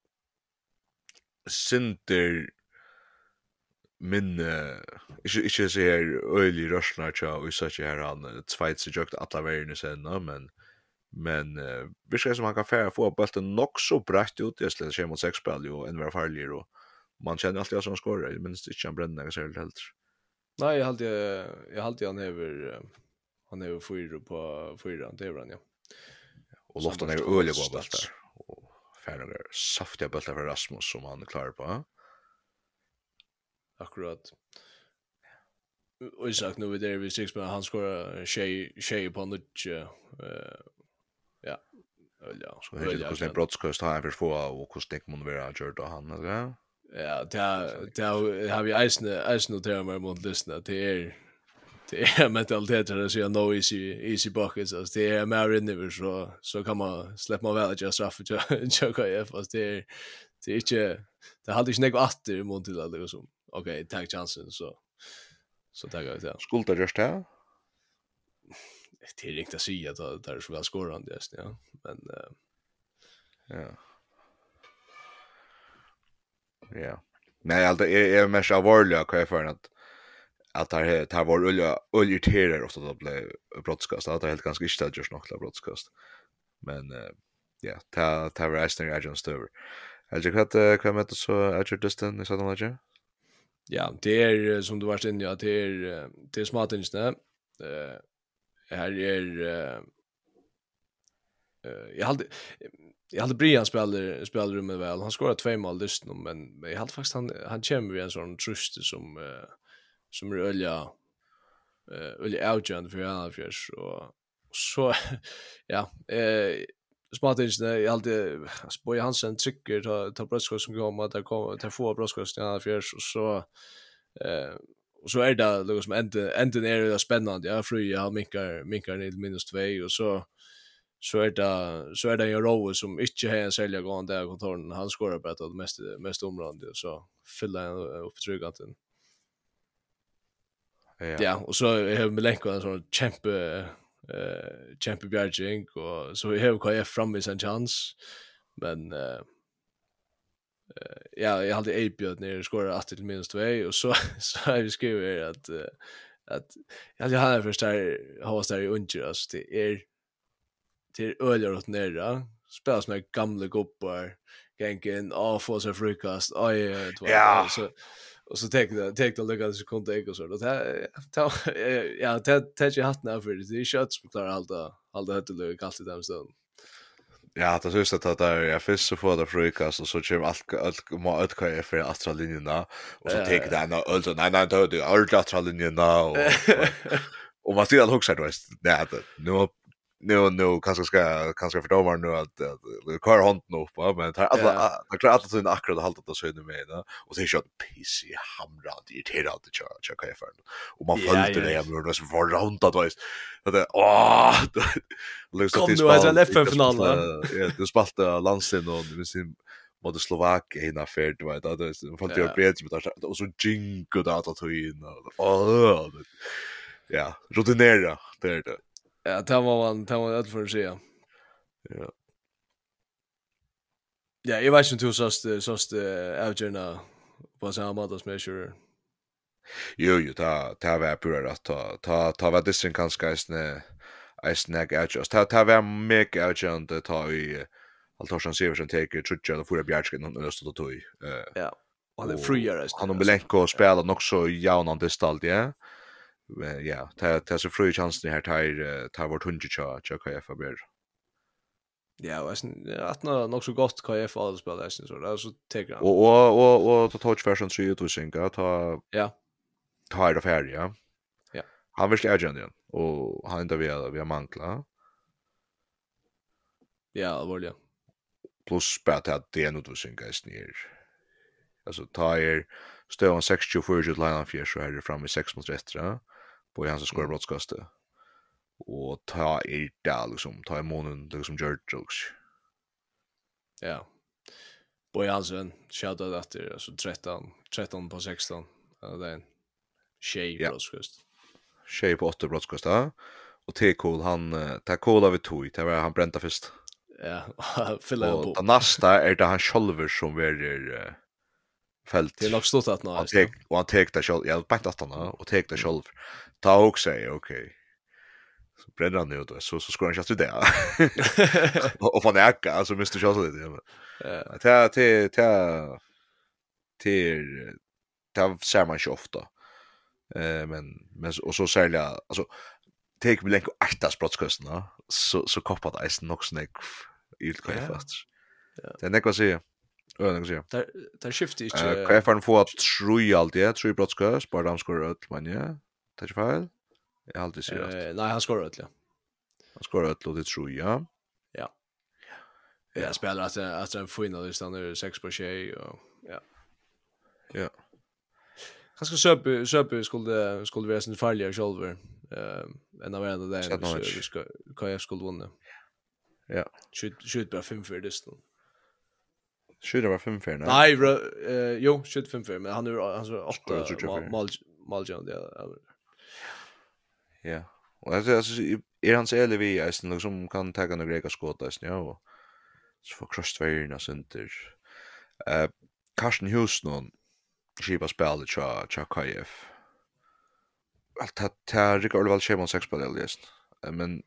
Sinter min inte inte så här ölig röstnar så och så här han tvåt så jukt alla vägen sen men men vi ska som han kan färra få bollen nog så brett ut det skulle ske mot sex spel ju en var farlig och man känner alltid att han skorar men det inte han bränner så helt. Nej, jag hade jag hade han över han är fyra på fyra det är han ja. Och loften är öliga bollar och färre saftiga bollar för Rasmus som han är klar på. Akkurat. Och Isak nu där vi sex men han skorar tjej tjej på något eh ja. Ja, så det är ju en brottskast här för få och hur stäck man vara gjort då han eller? Ja, det det har vi isne isne noterat mer mot lyssna det är det är mentaliteten så jag no easy easy buckets alltså det är mer inne så så kan man släppa man väl just straff för Chuck F fast det är det är inte det hade inte något åter mot till det som okej tag chansen så så tar jag det. Skulda just det. Det är inte att säga att det är så väl skorande just ja men uh, ja. Ja. Nej, alltså är är mest allvarliga kan jag för att att det här var olja oljeterar ofta då blev broadcast att det helt ganska inte just nog broadcast. Men uh, ja, ta ta resten är just över. Jag tycker att kan man så att distan i sådana läge. Ja, det är som du var inne ja, det är det är smart inte. Eh här är eh jag hade jag hade Brian spelar spelar rummet väl. Han skorar två mål just nu men jag hade faktiskt han han kommer ju en sån trust som som är olja eh olja outjand för han för och så ja, eh smartingen jag alltid Boy Hansen trycker ta ta bröstskott som går att det kommer ta få bröstskott ja fjärs och så eh och så är det liksom änden änden är det spännande ja för jag minkar minkar ner minus två och så så är det så är det en row som inte har en sälja gående där kontoren han skorar bara det mest mest område och så fyller han upp tryggheten. Ja. Ja, och så har vi länkat en sån kämpe eh kämpe bjärging och så vi har K F fram i sin chans men eh uh, ja, jag hade erbjudit ner och skorar att till minst två och så så har vi skrivit att uh, att jag hade han först där har där i under oss det är till öler åt nere spelas med gamla gubbar gängen av få sig frukast oj Ja. så och så tek det tek det lukar sekunder jag och så det ta ja det det jag hatt när för det är shots som klarar allt allt det heter det kallt i den stunden. Ja, det syns att det är jag fisk så får det frukast och så kör allt allt må ut kan jag för astra linjerna och så tar det en alltså nej nej det är allt astra linjerna och och man ser också då det nu nu nu kanske ska kanske för domaren nu att det kör hand nu på men tar alla det klarar att det akkurat att hålla det så inne med det och så är det pissig hamrad irriterande tjocka tjocka jag för och man följde det jag borde så var runt att vet det åh kom nu är en F M-final ja du spalta landsin och vi sin mot Slovakien innan färd du vet det så falt jag bredvid med och så jingo där att ta in åh ja rutinera det är det. Ja, det var man, det var för att säga. Ja. Ja, jag vet inte hur såst såst avgörna på samma måte som jag kör. Jo, jo, ta ta var pura att ta ta ta vad det sen kanske är är snägg adjust. Ta ta var mycket avgörande ta i Altorsson Seversen take trutcha och förra Bjärtsken och löst att ta i. Ja. Och det friare. Han och Belenko spelar också jauna distalt, ja. Ja, ta ta så fri chansen här tar tar vart hundra cha cha K F ber. Ja, och sen att nå nog så gott K F alla spelar så så så tar han. Och och och och ta touch version tre du synka ta ja. Ta det för ja. Ja. Han vill agenda igen och han inte vi vi har mankla. Ja, var det. Plus spät att det är nog du synka är ner. Alltså ta er stön sextiofyra ut line för så här fram i sex mot rättra på hans score broadcaster. Och ta er där liksom ta i månen liksom George jokes. Ja. Boy Hansen shout out efter alltså tretton tretton på sexton. Ja, det är en tjej broadcast. Tjej på åtta broadcaster. Och T cool han ta cool av två det var han bränta först. Ja, fylla på. Och nästa är det han själver som är fält. Det är nog stort att nå. Han tek och han tek det själv. Jag bara att han och tek det själv. Ta och säga okej. Så bränner han nu då så så ska han inte det. Och från äcka alltså mister Charles det. Ja. Ta ta ta till ta ser man ju ofta. Eh men men och så sälja alltså tek Blanco åtta sportskostnader så så koppar det nog snägg i K F fast. Det är något så Ja, jag ser. Där där skiftar inte. K F har fått tre allt det, tre brottskast, bara de skorar ut men ja. Det är fel. Jag har alltid sett. Eh nej, han skorar ut, ja. Han skorar ut låt det tror jag. Ja. Jag spelar att att en final är stannar sex på tjej och ja. Ja. Kanske söp söp skulle skulle vara sin farliga själver. Eh en av ända där vi ska K F skulle vinna. Ja. Shoot shoot bara fem för distan. Skjuter var fem för nej. Nej, eh jo, skjuter fem för men han är han så åtta mal maljon där. Ja. Och alltså är han så eller vi är sen liksom kan ta några grejer skott där ja och så för crossfire center. Eh Carsten Houston skipa spelet cha cha K F. Allt att ta Rickard väl schemon sex på det just. Men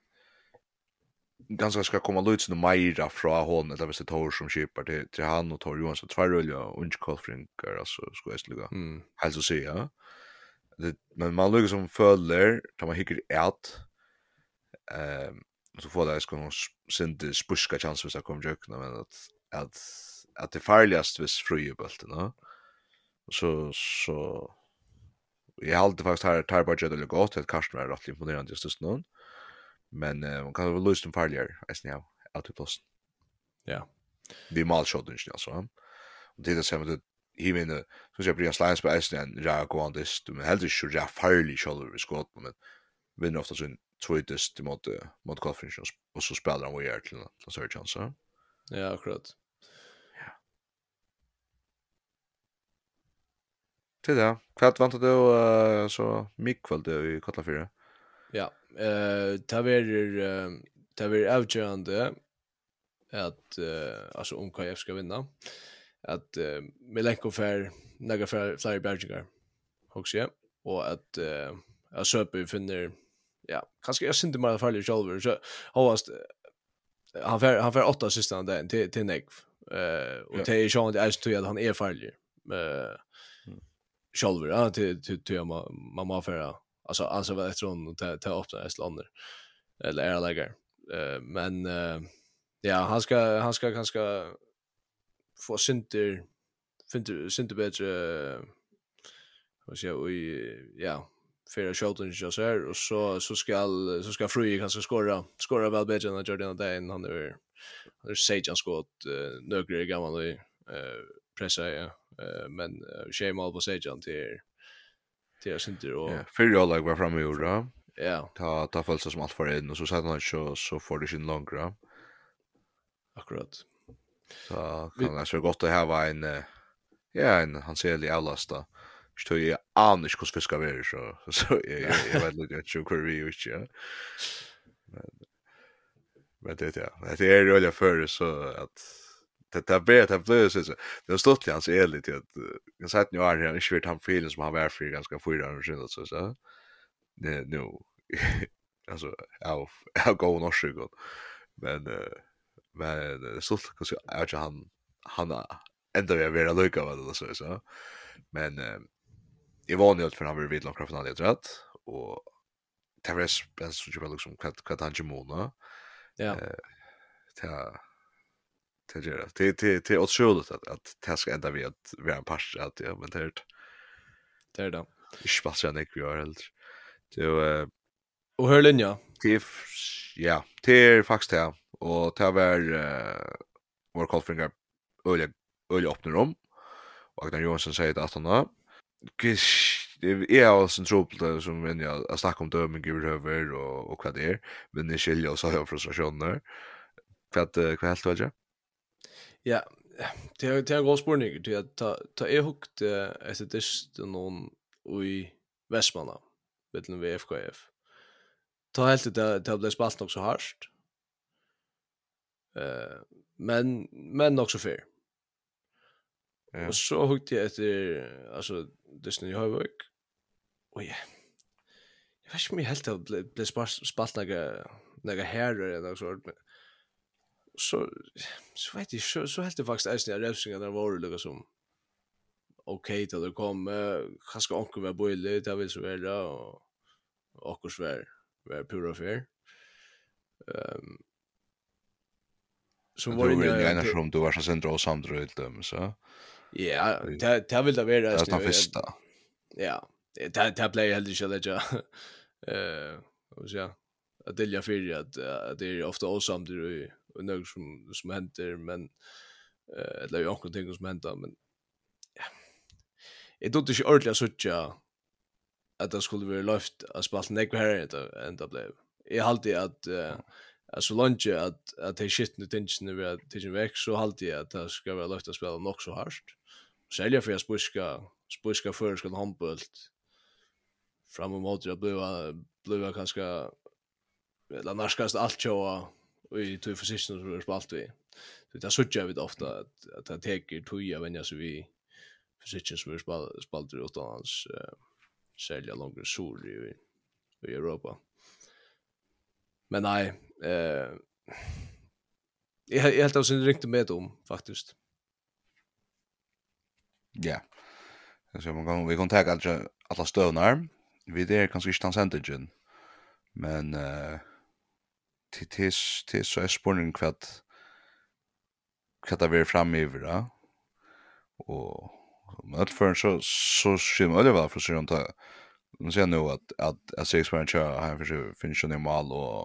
ganska ska komma Lutz och Maira från hon eller visst tor som skipar till till han och Tor Johansson två rullar och inte Kolfrinkar alltså ska jag sluga. Mm. Alltså se ja. Det men man lukar som följer tar man hickar ut. Ehm så får det ska nog synte spuska chanser så kommer jökna men att att att det farligast vis frujebulten va. Så så jag har alltid faktiskt här tar budget eller gott att Karsten är rätt imponerande just nu. Men uh, man kan väl lösa dem farligare, nästan ja, att ut oss. Ja. Vi mal shot inte alltså. Och det är det som det he menar så jag blir slice på nästan ja gå on this, men helt är ju ja farlig shoulder vi skott men vinner ofta så tvåtest mot mot conference och så spelar han vi till till Surgeon så. Ja, akkurat. Till det. Kvart vant du uh, så mycket det i Kotla fyra. Ja, eh ta ver eh ta ver avgörande att eh alltså om K F ska vinna att eh Milenko för några för fler Bergingar också ja och att eh jag söper finner ja kanske jag syns inte mer farligt själv så hållast han för han för åtta assisten där till till Nick eh och det är ju det är så att han är farlig eh själv ja till till till mamma för alltså alltså vad jag tror ta ta upp det slander eller är lägger eh men eh ja han ska han ska ganska få synter finter synter bättre vad ska vi ja för shooten just här och så så ska så ska Frui kanske skora skora väl bättre än Jordan där han är han är sage han skott några gamla eh pressa ja men shame all på sage han till till synter och Ja, för jag like var framme ur då. ja Ta ta falsa som allt för in och så sätter han så så får det sin långra. akkurat Så kan det så gott att ha en uh, ja en han ser det allasta. Så jag anar inte hur fiskar vi så så jag jag vet inte jag tror vi ju inte. Men men det ja. Det är ju för så att det det blir det blir så det har stått hans ärligt att jag sa att nu är han inte han feeling som han var för ganska fyra år sedan så så nej nu alltså av av gå och sjukon men men så så är han han ändå är vara lika vad det så så men i vanligt för han vill vidla kraft när det rätt och Tavares bäst så ju liksom kat kat han gemona ja ta ta det det det det är otroligt att att det ska ända vid att vara en pass att ja men det är det är det ich spaß ja nicht wir helt det och hör linja det ja det är faktiskt det och det var vår Kolfinger öliga öliga öppnar om och Agnar Johansson säger att han har det är alltså en trubbel som men jag snackar om döming över och och vad det är men det skiljer oss av frustrationer för att vad helt vad jag ja det är det är god spårning till att ta ta är hukt ett dist någon i Västmanna mellan V F K F ta helt det det blir spalt också harst eh men men också fair ja. och så hukt jag efter alltså Disney Höjvik och ja jag vet inte om jag helt det blir blir spalt några några herrar eller något sånt så så vet jag så så helt det faktiskt är det rövsingar där var det liksom okej till det kom kanske onkel var boile det vill så väl och och så var var pura fair ehm så var det ju en som du var så central samdröjt dem så ja det det vill det vara det är den första ja det det blir helt inte lägga eh och så ja att det är för att det är ofta osamt i och något som som händer men eh det är ju också ting som händer men ja det då det är ordentligt så tjocka att det skulle vara luft att spela näck här inte ända blev jag alltid att alltså lunch att att det shit nu tänker nu att det väx så alltid att det ska vara luft att spela nog så harst sälja för jag spuska spuska för ska handbollt fram emot det blev blev kanske eller narskast allt så i två positioner som är spalt vi. Så det så jag vet ofta att att det tar två vänja så vi positions som är spalt spalt utomlands sälja långt sur i i Europa. Men nej eh jag jag helt alltså riktigt med om faktiskt. Ja. Så man kan vi kan ta alltså alla stövnar. Vi där kanske inte percentagen. Men eh till tills till så är spårning kvart kvart av er fram över då. Och men för så så skimmer det var för sig att man ser nu att att att sex man kör här för finns ju mål och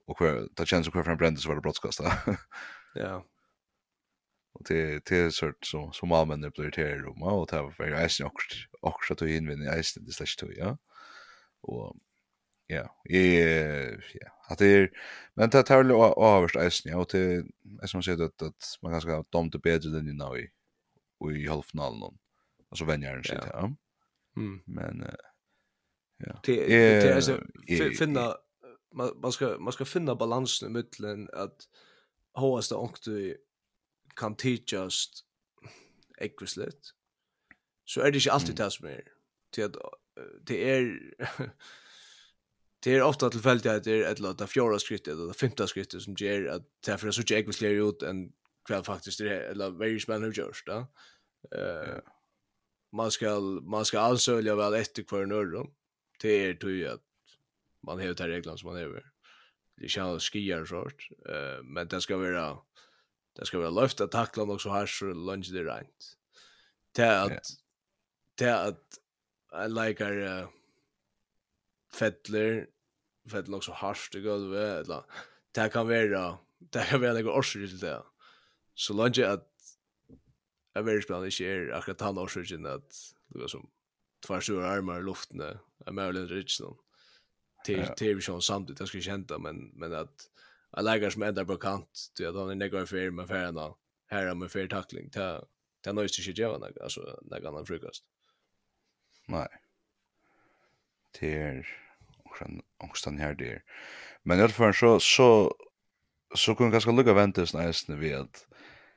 och kvar ta chans kvar från brändes var det broadcasta. Ja. Och det det är sort så som allmän det blir till rum och det var för isen också också att invinna isen det slash to ja. Och ja, är ja, att det är men det tar väl överst isen ja och det är som säger att att man kanske har dom till bättre den nu i och i halvfinalen. Och så vänjer den sig ja. Mm. Men uh, ja. Det det är alltså finna man man ska man ska finna balansen mellan att håste och du kan teachas ekvislet. Så är det inte alltid det som är till att det är det är ofta tillfälligt att det är ett låt av fjärde skrittet eller femte skrittet som ger att därför så jag ekvislet ut en kväll faktiskt det eller very spännande görs då. Eh man ska man ska alltså väl efter kvar norr det är ju att man har det reglerna som man har. Det känns skiar sort eh men det ska vara det ska vara lyfta tackla också här så lunge det rent. Det att det att I like our fettler fettler också harsh det går det eller det kan vara det kan vara något orsök till det. Så lunge att är väldigt spännande är akkurat han orsaken att det var som två stora armar i luften är möjligt Richardson till till som samtidigt jag skulle känna men men att jag lägger som ändrar på kant till att han är negativ för med färna här med fair tackling ta ta nöjst sig göra alltså när annan frukost. Nej. Det är också här där. Men jag tror så så så kan ganska lugga väntas nästan vid att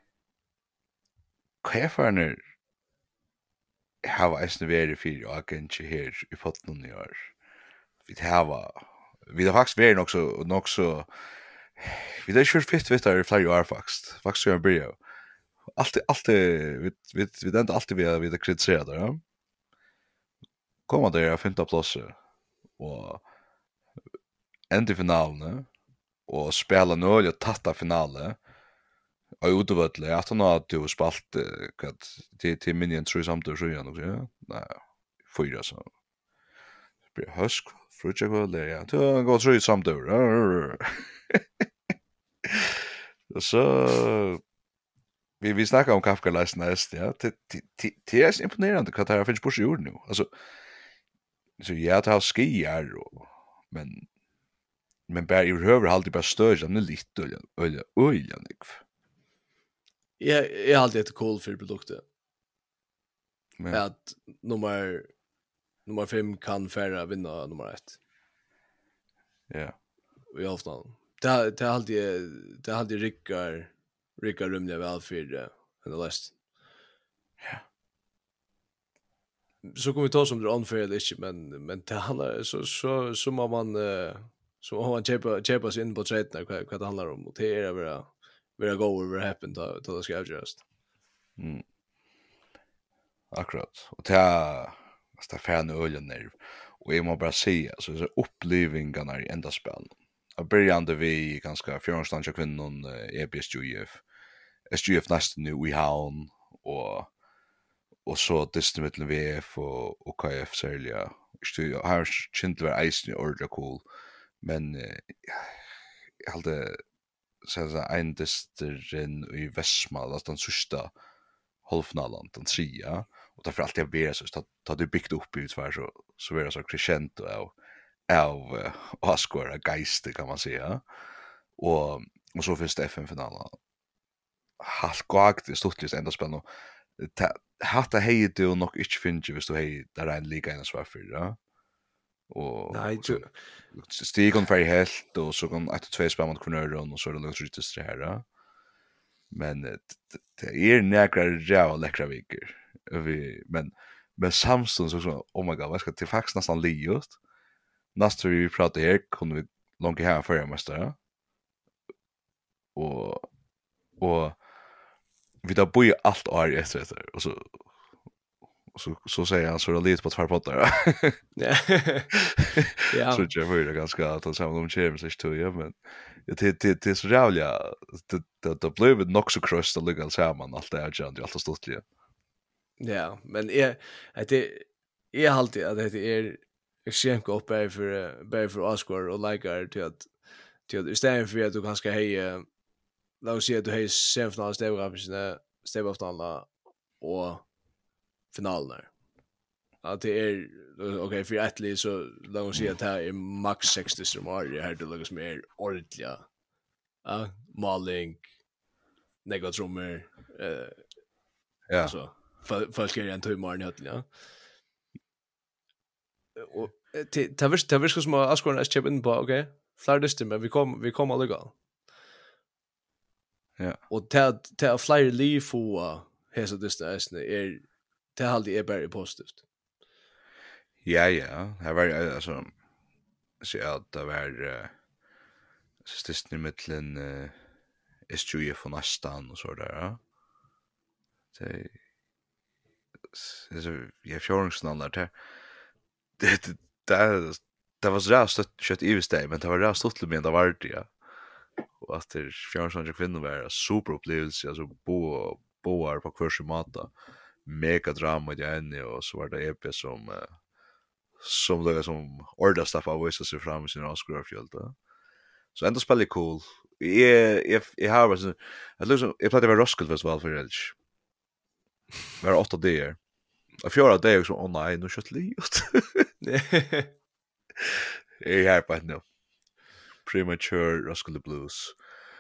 Kvarfarner har eisne væri fyrir og agentje her i potten i år. Vi har vi har faktisk væri nok så nok så vi har kjørt fitt vitt der i flere år faktisk. Faktisk gjør en bryr. Alltid, alltid, vi, vi, vi enda alltid vi har kritiseret der, ja. Kommer der og finner plasser og enda i finalene og spela nøy og tatta finale och utvärtle att han har du spalt kat till till minien tror samt och så igen också ja nej fyra så blir husk fruja gå där ja då går tror samt då så vi vi snackar om Kafka last näst ja det är imponerande vad det finns på jorden nu alltså så ja det har skiar men men bara i över alltid bara stöd den lite eller oj Ja, jag har alltid ett cool för produkter. Men att nummer nummer fem kan färra vinna nummer ett. Ja. Vi har ofta. Det det har alltid det har alltid ryckar ryckar rumliga väl för det en list. Ja. Så kommer vi ta som det unfair inte men men det handlar så så så må man så har man chepa chepa in på traden vad vad det handlar om och det är bara vara go over happen då då ska jag just. Mm. Akkurat. Och det är det är fan öljen nerv. Och jag må bara säga så så upplevelserna i ända spel. Jag började vi ganska fjärrstans kvinnan E B S G F. S G F nästan nu i havn och och så distant mellan V F och och K F sälja. Jag har känt det var ice order cool. Men jag hade så att en distren i Västmal att den sista halvfinalen den trea och därför alltid jag ber så att ta det byggt upp ut för så så är det så crescendo av av Oscar geist kan man säga och och så finns det F M-finalen halt gått stort ända spännande hatta hej du nog inte finns just du hej där en liga en svar för ja och nej du stigen för helt och så kan att två spel mot Cornero och så är det lugnt just det här men det är några jävla läckra veckor vi men men Samsung så så oh my god vad ska till faktiskt nästan li just nästa vi pratar här kunde vi långt här för mästare och och vi där bor ju allt år efter det och så så så säger han så det lite på två poddar. Ja. Ja. Så jag vill ganska att ta samman om James så tror jag men det det det så jävla det det det blev ett nox across the legal samman allt det jag inte alltid stått det. Ja, men är att det är alltid att det är extremt gott på för på för Oscar och likar till att Till istället för att du kanske hej låt oss säga att du hej semifinal stävrappen stävrappen och finalen. Att det är okej för ett lig så låt oss säga att det är max sextio som är det här det liksom är ordentliga. Ja, maling negatrummer eh Ja. alltså folk är en timme i höll ja. Och det var det var som att Askorn är chippen på okej. Flyr det men vi kom vi kom aldrig gå. Ja. Och det det flyr liv för hesa distans är det alltid är bara positivt. Ja, ja. Det var alltså så att det var eh stisten i mitten eh S G F och nästan och så där. Ja. Det så jag fjärrungsnallar där. Det det det var rätt kött i steg men det var rätt stort med det var det ja. Och att det fjärrungsnallar kvinnor var super upplevelse alltså bo boar på kurs i mata. Mega drama i änne och så var det E P som uh, som det som orda stuff av vissa sig fram i sin avskrivfjöld. Så ändå spelar cool. Jag jag jag har så jag liksom jag pratade med Roskilde festival för det. Var åtta dagar. Och fjärde dag så oh nej, nu kött livet. Jag är här på nu. Premature Roskilde Blues.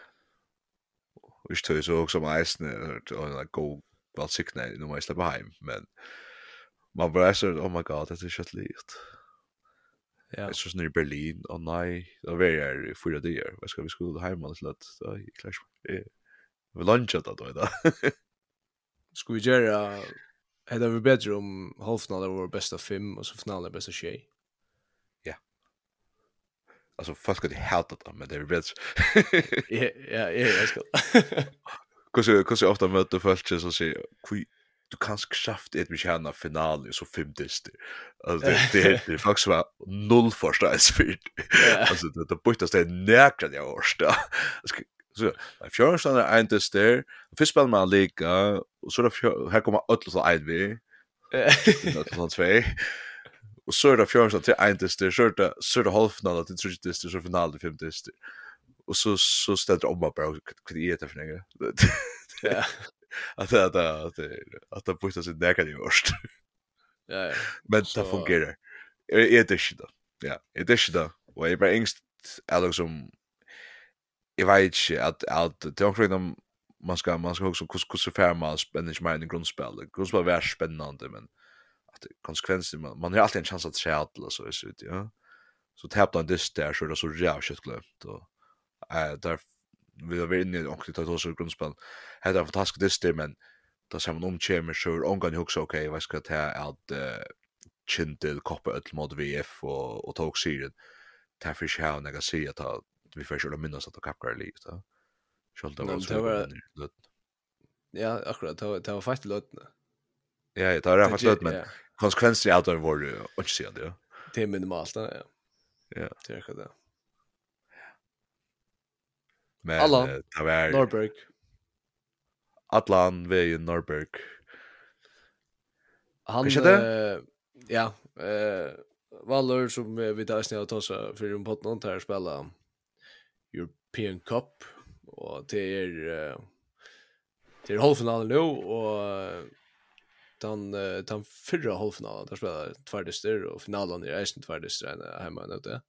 Visst är så också med isen och gå väl sickna nu måste släppa hem men man bara så oh my god det är kött livet. Ja. Det är så i Berlin och nej, då var jag fyra dagar. Vad ska vi skulle hem och slätt så i clash. Vi lunchat då då. Ska vi göra hade vi bättre om halvfinalen var bästa fem och så finalen bästa tjej. Ja. Alltså fast skulle hata det men det är bättre. Ja, ja, jag ska. Kusse kusse ofta möter folk så säger du kan skaffa ett med kärna final så fem dister. Alltså det det det faktiskt var noll första speed. Alltså det det bortast det näkra jag orsta. Så jag kör sån där en dister. Först spelar man lika och så då här kommer alla så ett vi. Det var två. Och så då kör så till en dister så då så då halvfinal till tredje dister så final till femte dister. Och så så ställer om bara vad det är det för något. Ja. Att det att det att det pustar sig där kan ju först. Ja, ja. Men det fungerar. Är det shit då. Ja, det är shit då. Och jag bara ängst alltså som jag vet inte att att det också om man ska man ska också hur hur så fär man spänner mig i grundspel. Grundspel är spännande men att konsekvenser man man har alltid en chans att se allt så är det ja. Så tappar det där så det så jävligt glömt och eh där vi var inne och det tar så grundspel. Det är fantastiskt det stämmer men då ser man om chamber så omgång också okej vad ska det här att chintel koppa ett mod V F och och tog serien. Därför ska jag näga se att vi får köra minnas att kapkar lite så. Skulle det vara så. Ja, akkurat det det var faktiskt lötne. Ja, det var faktiskt lötne men konsekvenser av det var ju inte se det. Det är minimalt ja. Ja. Det är det. Men Alla, det var Norberg. Atlan vi i Norberg. Han uh, ja, eh Valor som vi tar snälla ta så för en pot någon där spela European Cup och det är det är halvfinalen nu och den den förra halvfinalen där spelar tvärdister och finalen är nästan tvärdister hemma nu det.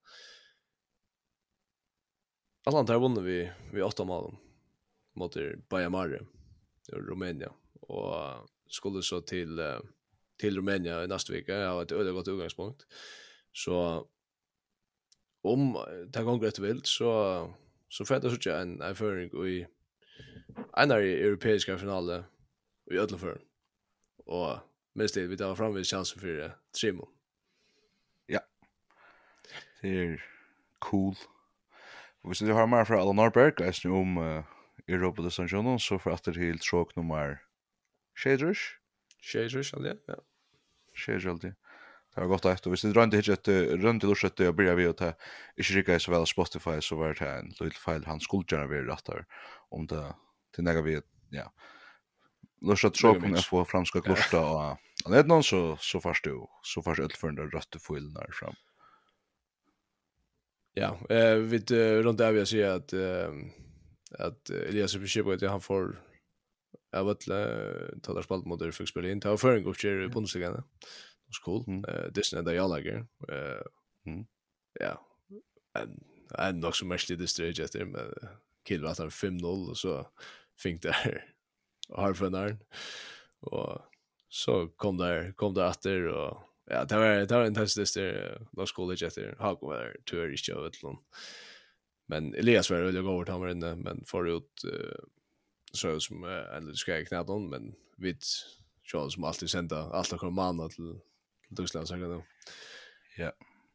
Alla där vann vi vi åtta mål mot Bayern Mare i Rumänien och skulle så till till Rumänien i nästa vecka. Jag har ett öde gott utgångspunkt. Så om det går rätt vilt så så får det så en erfaring i en av europeiska finaler i alla fall. Och mest det vi tar fram vid chansen för det Simon. Ja. Det är cool. Och så det har man för alla Norberg guys nu om uh, Europa det Sanjon så för att det helt tråk nummer Shaders. Shaders ja. Ja. Shaders det. Det har gått efter. Hvis det drar inte hit runt i lorset och börjar vi att ta inte rikka så väl Spotify så var det en liten file han skulle gärna vilja rätta om det till några vi ja. Lorset så kommer jag få fram ska klosta och och det någon så så först du så först ut för den rötte filen där fram. Ja, eh vi uh, runt där vill jag säga att uh, att uh, Elias Bishop att han får jag vet inte ta där spalt mot det fick spela in ta för en god i Bundesliga. Det var cool. Mm. Eh Disney där jag lägger. Eh Mm. ja. En en nog så mest det stage efter med kill var han fem noll och så fick där har för när och så kom där kom där efter och ja, det var det var en test där då skulle jag efter ha gå där tur i show någon. Men Elias var väl gå över han var inne men får ut uh, så som uh, en lite skräck knappt någon men vi Charles som alltid sända allt kommer manna till till Tyskland så kan då. Ja.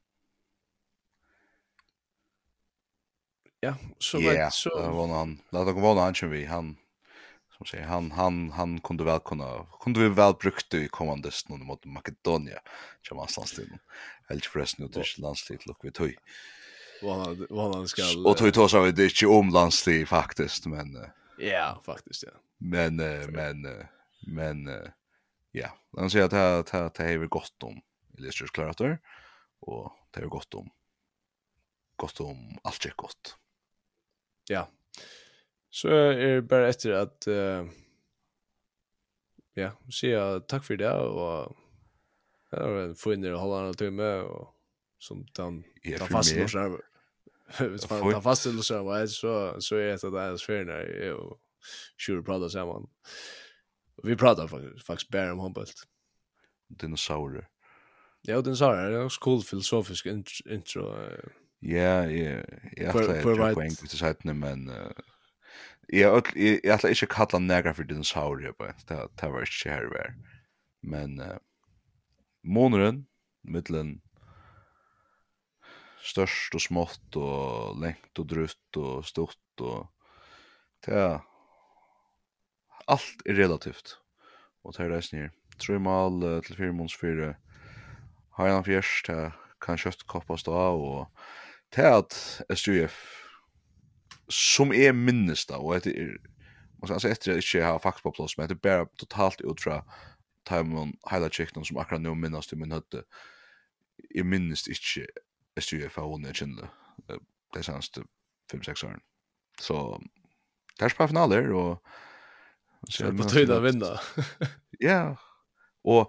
Ja, så yeah, så det var han. Det var han som vi han som säger han han han kunde väl kunna kunde vi väl brukt i kommande stund mot Makedonia som landslagsstilen. Helt förresten ut i landslaget look vi tog. Vad vad han ska Och tog då så vi det inte om landslag faktiskt men ja, faktiskt ja. Men men men ja, han säger att det det det är väl gott om Elias Klarator och det är gott om gott om allt är gott. Ja. Så är det bara efter att uh, ja, säga tack för det och ja, en finner och hålla något med och som den den fast och så vet fan den fast och så var så så är det att det är sfärna och sure pratar samman. Vi pratar faktiskt faktiskt bara om handbollt. Dinosaurer. Ja, den sa det är cool filosofisk intro. Ja, ja, jag har det poäng på det sättet men jag jag jag ätla inte kalla nägra för dinosaurier på det det var inte här var. Men uh, månaden mellan störst och smått och längt och drutt och stort och det är allt är relativt. Och det är det snir. Tre mål uh, till fyra måns fyra. Har jag en fjärs till kan kött koppas då och det är att S U F som är minsta och det är man ska säga att det inte har faktiskt på plats men det är bara totalt ut från time highlight checken som akkurat nu minnas till min hötte är minst inte S U F har vunnit kända det senaste fem sex åren så det är bara finaler och så det betyder vinna ja och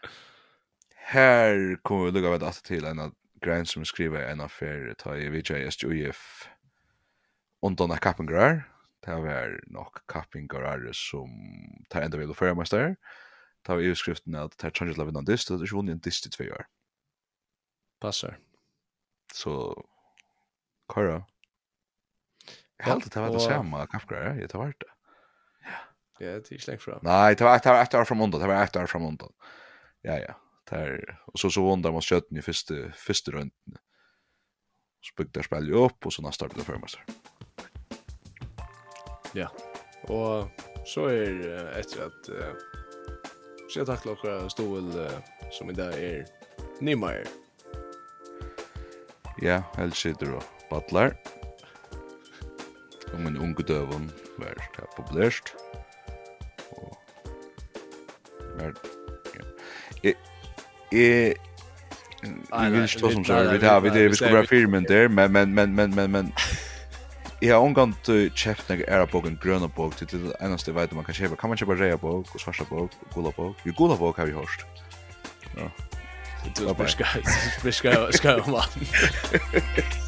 här kommer vi lugga vid att till en grej som skriver en affär ta i V J S U F undan av kappingar. Det var nog kappingar som tar ända vill för mig där. Ta i skriften att ta change level on this, det är ju en dist två år. Passar. Så Kara. Helt det var det samma kappingar, jag tar vart det. Ja. Ja, det är släkt fram. Nej, det var ett år från undan, det var ett år från undan. Ja ja. Där och så så våndar man skötten i första första runden. Spuktar spel upp och så nästa startar det för mig. Ja. Och så är det efter att uh, så jag tacklar några stol uh, som idag är Niemeyer. Ja, helt sitter och battlar. Om en ung dövon var det populärt. Och var ja. Eh Jag vill inte som så vi har vi det vi ska vara filmen där men men men men men men jag har omgått chef när är på en gröna bok till det enaste vet man kan köpa kan man köpa röda bok och svarta bok och gula bok. Vi gula bok har vi hört. Ja. Det är bara ska ska ska man.